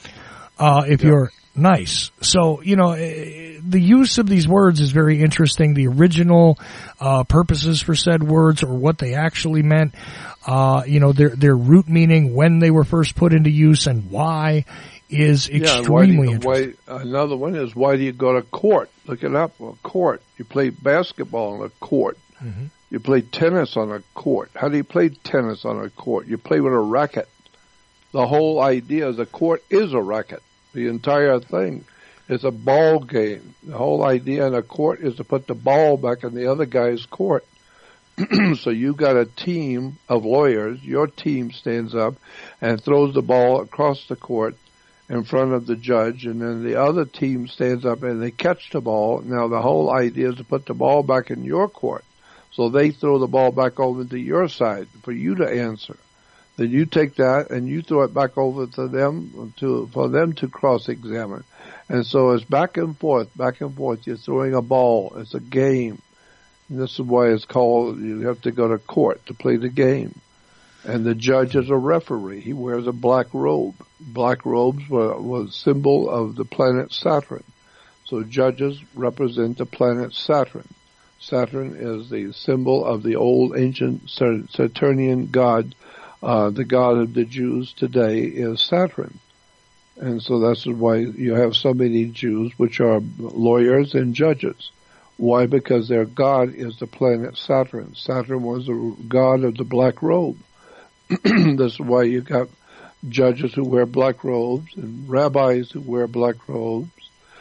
If you're nice. So, the use of these words is very interesting. The original, purposes for said words or what they actually meant, their root meaning, when they were first put into use and why is extremely interesting. Another one is, why do you go to court? Look it up. A court. You play basketball on a court. Mm-hmm. You play tennis on a court. How do you play tennis on a court? You play with a racket. The whole idea is a court is a racket. The entire thing is a ball game. The whole idea in a court is to put the ball back in the other guy's court. So you got a team of lawyers. Your team stands up and throws the ball across the court in front of the judge, and then the other team stands up and they catch the ball. Now the whole idea is to put the ball back in your court. So they throw the ball back over to your side for you to answer. Then you take that and you throw it back over to them for them to cross-examine. And so it's back and forth. You're throwing a ball. It's a game. And this is why it's called, you have to go to court to play the game. And the judge is a referee. He wears a black robe. Black robes were a symbol of the planet Saturn. So judges represent the planet Saturn. Saturn is the symbol of the old ancient Saturnian god. The god of the Jews today is Saturn. And so that's why you have so many Jews, which are lawyers and judges. Why? Because their god is the planet Saturn. Saturn was the god of the black robe. That's why you got judges who wear black robes and rabbis who wear black robes.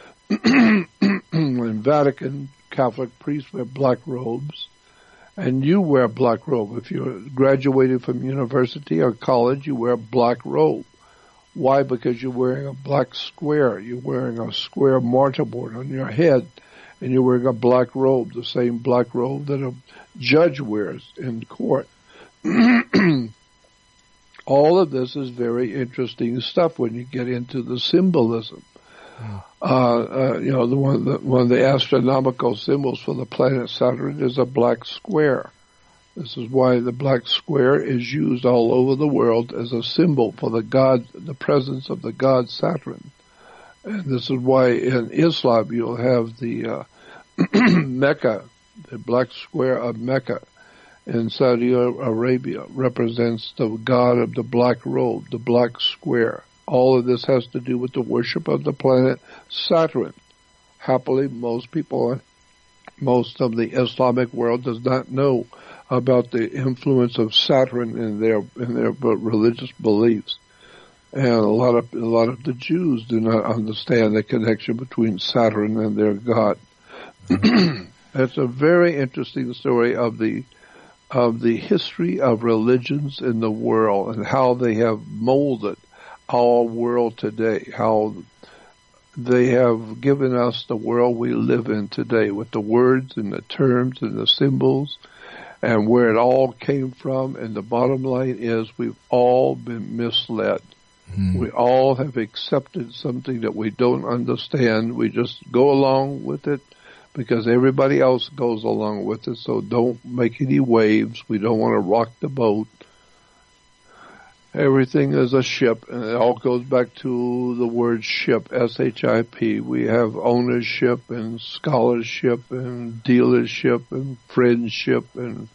And Vatican Catholic priests wear black robes. And you wear a black robe. If you're graduated from university or college, you wear a black robe. Why? Because you're wearing a black square. You're wearing a square mortarboard on your head. And you're wearing a black robe, the same black robe that a judge wears in court. All of this is very interesting stuff when you get into the symbolism. One of the astronomical symbols for the planet Saturn is a black square. This is why the black square is used all over the world as a symbol for the presence of the god Saturn. And this is why in Islam you'll have the Mecca, the black square of Mecca in Saudi Arabia represents the god of the black robe, the black square. All of this has to do with the worship of the planet Saturn. Happily, most of the Islamic world does not know about the influence of Saturn in their religious beliefs. And a lot of the Jews do not understand the connection between Saturn and their god. It's a very interesting story of the history of religions in the world and how they have molded our world today, how they have given us the world we live in today with the words and the terms and the symbols and where it all came from. And the bottom line is we've all been misled. We all have accepted something that we don't understand. We just go along with it because everybody else goes along with it. So don't make any waves. We don't want to rock the boat. Everything is a ship, and it all goes back to the word ship, S-H-I-P. We have ownership and scholarship and dealership and friendship and,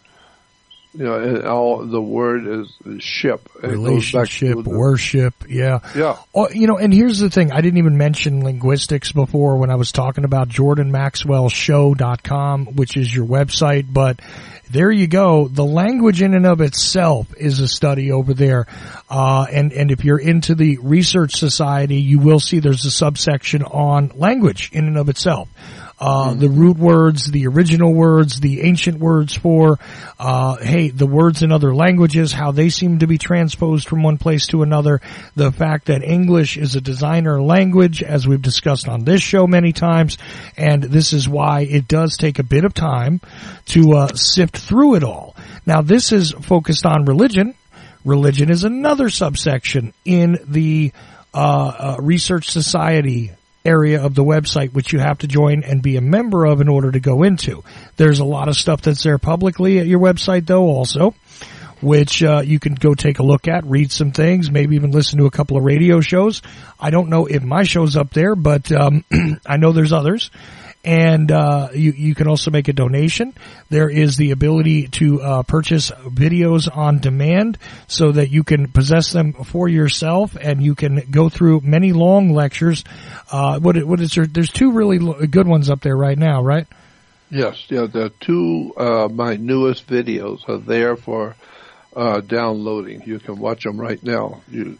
all the word is ship. Relationship, worship, yeah. Yeah. Oh, and here's the thing. I didn't even mention linguistics before when I was talking about JordanMaxwellShow.com, which is your website, but there you go. The language in and of itself is a study over there. And if you're into the Research Society, you will see there's a subsection on language in and of itself. the root words, the original words, the ancient words for, the words in other languages, how they seem to be transposed from one place to another, the fact that English is a designer language, as we've discussed on this show many times, and this is why it does take a bit of time to sift through it all. Now, this is focused on religion. Religion is another subsection in the Research Society area of the website, which you have to join and be a member of in order to go into. There's a lot of stuff that's there publicly at your website, though, also, which you can go take a look at, read some things, maybe even listen to a couple of radio shows. I don't know if my show's up there, but I know there's others. And you can also make a donation. There is the ability to purchase videos on demand so that you can possess them for yourself, and you can go through many long lectures. There's two really good ones up there right now, right? Yes, yeah. The two my newest videos are there for downloading. You can watch them right now.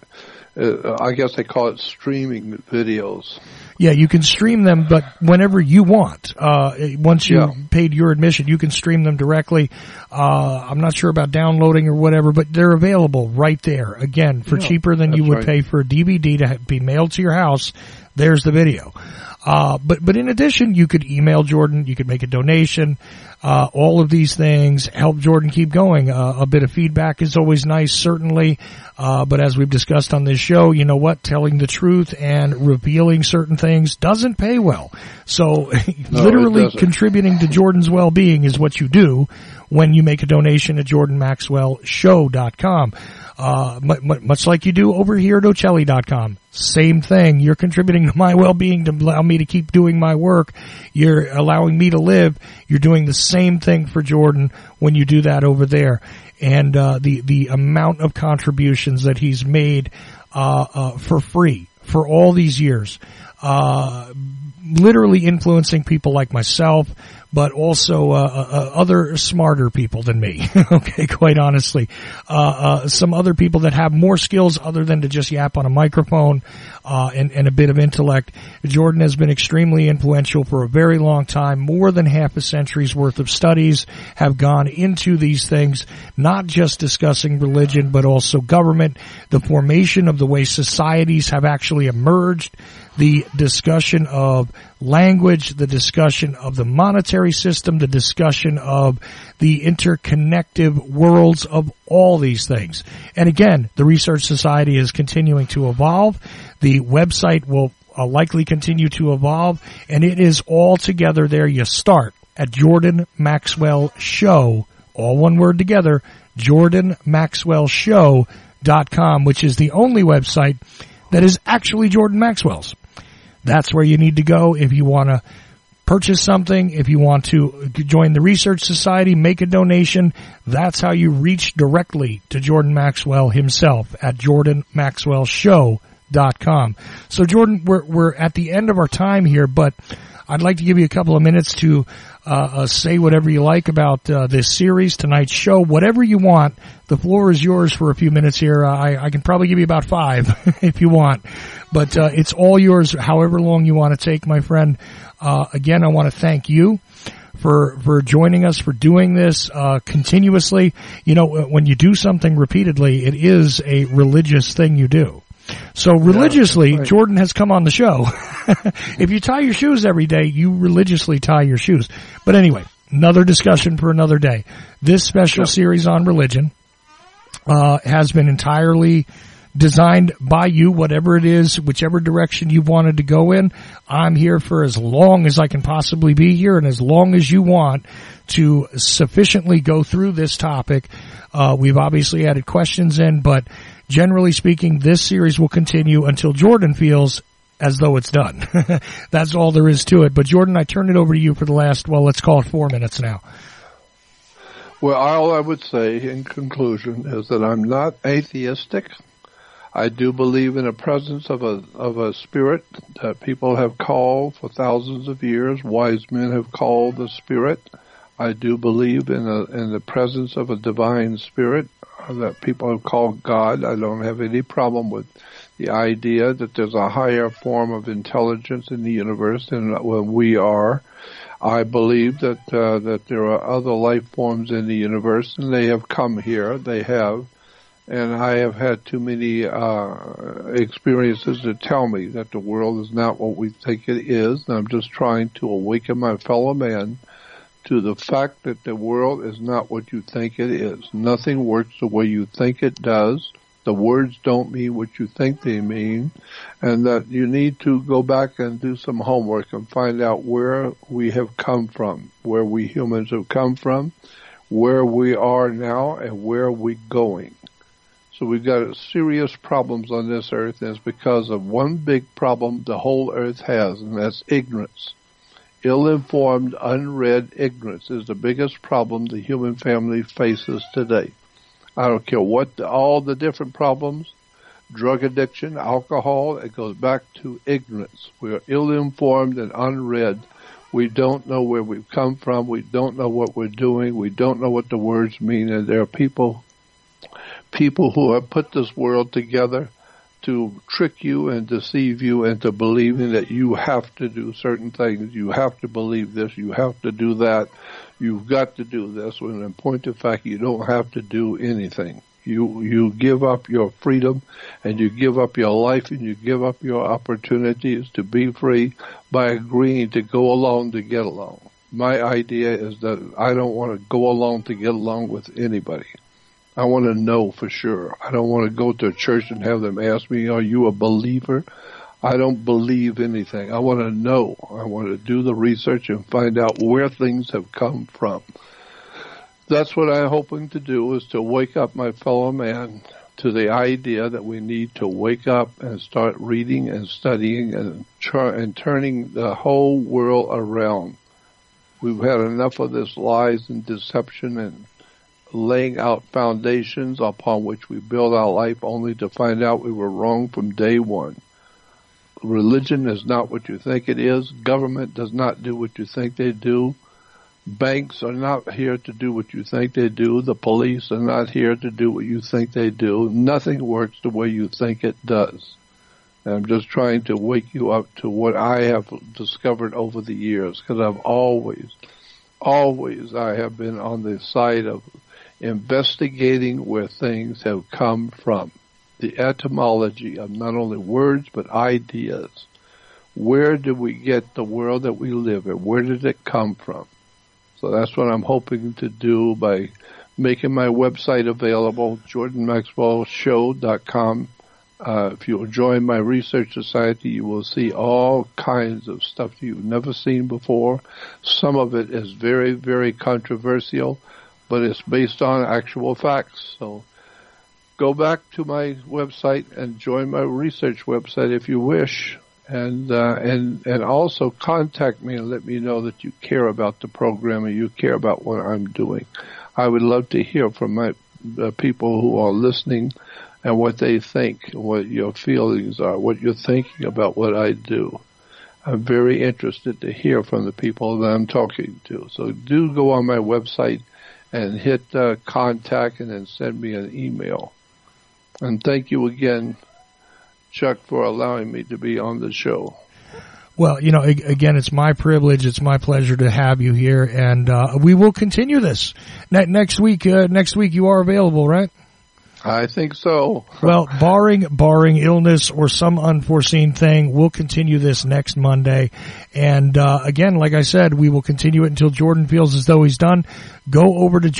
I guess they call it streaming videos. Yeah, you can stream them, but whenever you want. Once you paid your admission, you can stream them directly. I'm not sure about downloading or whatever, but they're available right there. Again, for cheaper than you would pay for a DVD to be mailed to your house. There's the video. But in addition, you could email Jordan, you could make a donation, all of these things help Jordan keep going. A bit of feedback is always nice, certainly. But as we've discussed on this show, you know what? Telling the truth and revealing certain things doesn't pay well. So literally contributing to Jordan's well-being is what you do when you make a donation at JordanMaxwellShow.com. Much like you do over here at Ocelli.com. Same thing. You're contributing to my well-being to allow me to keep doing my work. You're allowing me to live. You're doing the same thing for Jordan when you do that over there. And the amount of contributions that he's made for free for all these years, literally influencing people like myself, but also other smarter people than me. Okay, quite honestly, some other people that have more skills other than to just yap on a microphone and a bit of intellect. Jordan has been extremely influential for a very long time. More than half a century's worth of studies have gone into these things, not just discussing religion, but also government, the formation of the way societies have actually emerged, the discussion of language, the discussion of the monetary system, the discussion of the interconnected worlds of all these things. And again, the Research Society is continuing to evolve. The website will likely continue to evolve, and it is all together there. You start at Jordan Maxwell Show, all one word together, JordanMaxwellShow.com, which is the only website that is actually Jordan Maxwell's. That's where you need to go if you want to purchase something, if you want to join the Research Society, make a donation. That's how you reach directly to Jordan Maxwell himself at JordanMaxwellShow.com. So, Jordan, we're at the end of our time here, but I'd like to give you a couple of minutes to say whatever you like about this series, tonight's show, whatever you want. The floor is yours for a few minutes here. I can probably give you about 5 if you want, but it's all yours however long you want to take, my friend. Again, I want to thank you for joining us, for doing this continuously. You know, when you do something repeatedly, it is a religious thing you do. So religiously, right. Jordan has come on the show. If you tie your shoes every day, you religiously tie your shoes. But anyway, another discussion for another day. This special series on religion has been entirely designed by you, whatever it is, whichever direction you've wanted to go in. I'm here for as long as I can possibly be here, and as long as you want to sufficiently go through this topic. We've obviously added questions in, but generally speaking, this series will continue until Jordan feels as though it's done. That's all there is to it. But Jordan, I turn it over to you for the last, well, let's call it 4 minutes now. Well, all I would say in conclusion is that I'm not atheistic. I do believe in the presence of a spirit that people have called for thousands of years. Wise men have called the spirit. I do believe in the presence of a divine spirit that people have called God. I don't have any problem with the idea that there's a higher form of intelligence in the universe than we are. I believe that there are other life forms in the universe, and they have come here. They have. And I have had too many experiences to tell me that the world is not what we think it is. And I'm just trying to awaken my fellow man to the fact that the world is not what you think it is. Nothing works the way you think it does. The words don't mean what you think they mean. And that you need to go back and do some homework and find out where we have come from, where we humans have come from, where we are now, and where we're going. So we've got serious problems on this earth, and it's because of one big problem the whole earth has, and that's ignorance. Ill-informed, unread ignorance is the biggest problem the human family faces today. I don't care what all the different problems, drug addiction, alcohol, it goes back to ignorance. We are ill-informed and unread. We don't know where we've come from. We don't know what we're doing. We don't know what the words mean, and there are people who have put this world together to trick you and deceive you into believing that you have to do certain things. You have to believe this. You have to do that. You've got to do this. When in point of fact, you don't have to do anything. You give up your freedom, and you give up your life, and you give up your opportunities to be free by agreeing to go along to get along. My idea is that I don't want to go along to get along with anybody. I want to know for sure. I don't want to go to a church and have them ask me, are you a believer? I don't believe anything. I want to know. I want to do the research and find out where things have come from. That's what I'm hoping to do, is to wake up my fellow man to the idea that we need to wake up and start reading and studying and turning the whole world around. We've had enough of this lies and deception and laying out foundations upon which we build our life only to find out we were wrong from day one. Religion is not what you think it is. Government does not do what you think they do. Banks are not here to do what you think they do. The police are not here to do what you think they do. Nothing works the way you think it does. And I'm just trying to wake you up to what I have discovered over the years, because I've always I have been on the side of investigating where things have come from. The etymology of not only words, but ideas. Where did we get the world that we live in? Where did it come from? So that's what I'm hoping to do by making my website available, JordanMaxwellShow.com. If you'll join my research society, you will see all kinds of stuff you've never seen before. Some of it is very, very controversial, but it's based on actual facts. So go back to my website and join my research website if you wish, and also contact me and let me know that you care about the program and you care about what I'm doing. I would love to hear from my people who are listening and what they think, what your feelings are, what you're thinking about what I do. I'm very interested to hear from the people that I'm talking to. So do go on my website and hit contact and then send me an email. And thank you again, Chuck, for allowing me to be on the show. Well, you know, again, it's my privilege. It's my pleasure to have you here, and we will continue this next week. Next week, you are available, right? I think so. Well, barring illness or some unforeseen thing, we'll continue this next Monday. And again, like I said, we will continue it until Jordan feels as though he's done. Go over to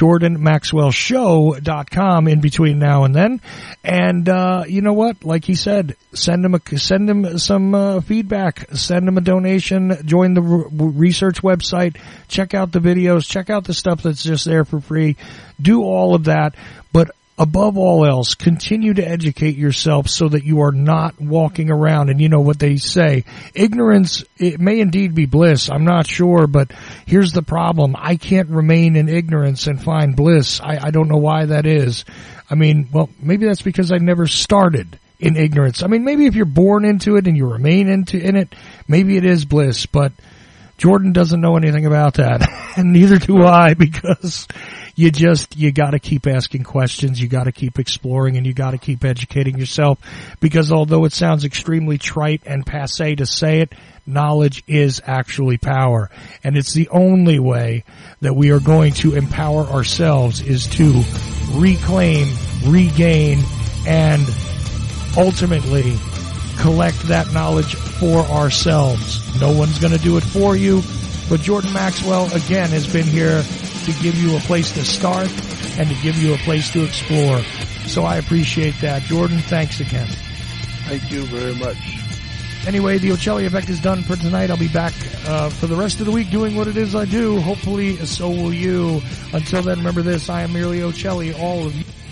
JordanMaxwellShow.com in between now and then. And you know what? Like he said, send him some feedback. Send him a donation. Join the research website. Check out the videos. Check out the stuff that's just there for free. Do all of that. But above all else, continue to educate yourself so that you are not walking around. And you know what they say, ignorance, it may indeed be bliss. I'm not sure, but here's the problem. I can't remain in ignorance and find bliss. I don't know why that is. I mean, well, maybe that's because I never started in ignorance. I mean, maybe if you're born into it and you remain in it, maybe it is bliss, but Jordan doesn't know anything about that, and neither do I, because you got to keep asking questions, you got to keep exploring, and you got to keep educating yourself, because although it sounds extremely trite and passé to say it, knowledge is actually power. And it's the only way that we are going to empower ourselves is to reclaim, regain, and ultimately collect that knowledge for ourselves. No one's going to do it for you, but Jordan Maxwell, again, has been here to give you a place to start and to give you a place to explore. So I appreciate that. Jordan, thanks again. Thank you very much. Anyway, the Ocelli Effect is done for tonight. I'll be back for the rest of the week doing what it is I do. Hopefully, so will you. Until then, remember this. I am merely Ocelli. All of you.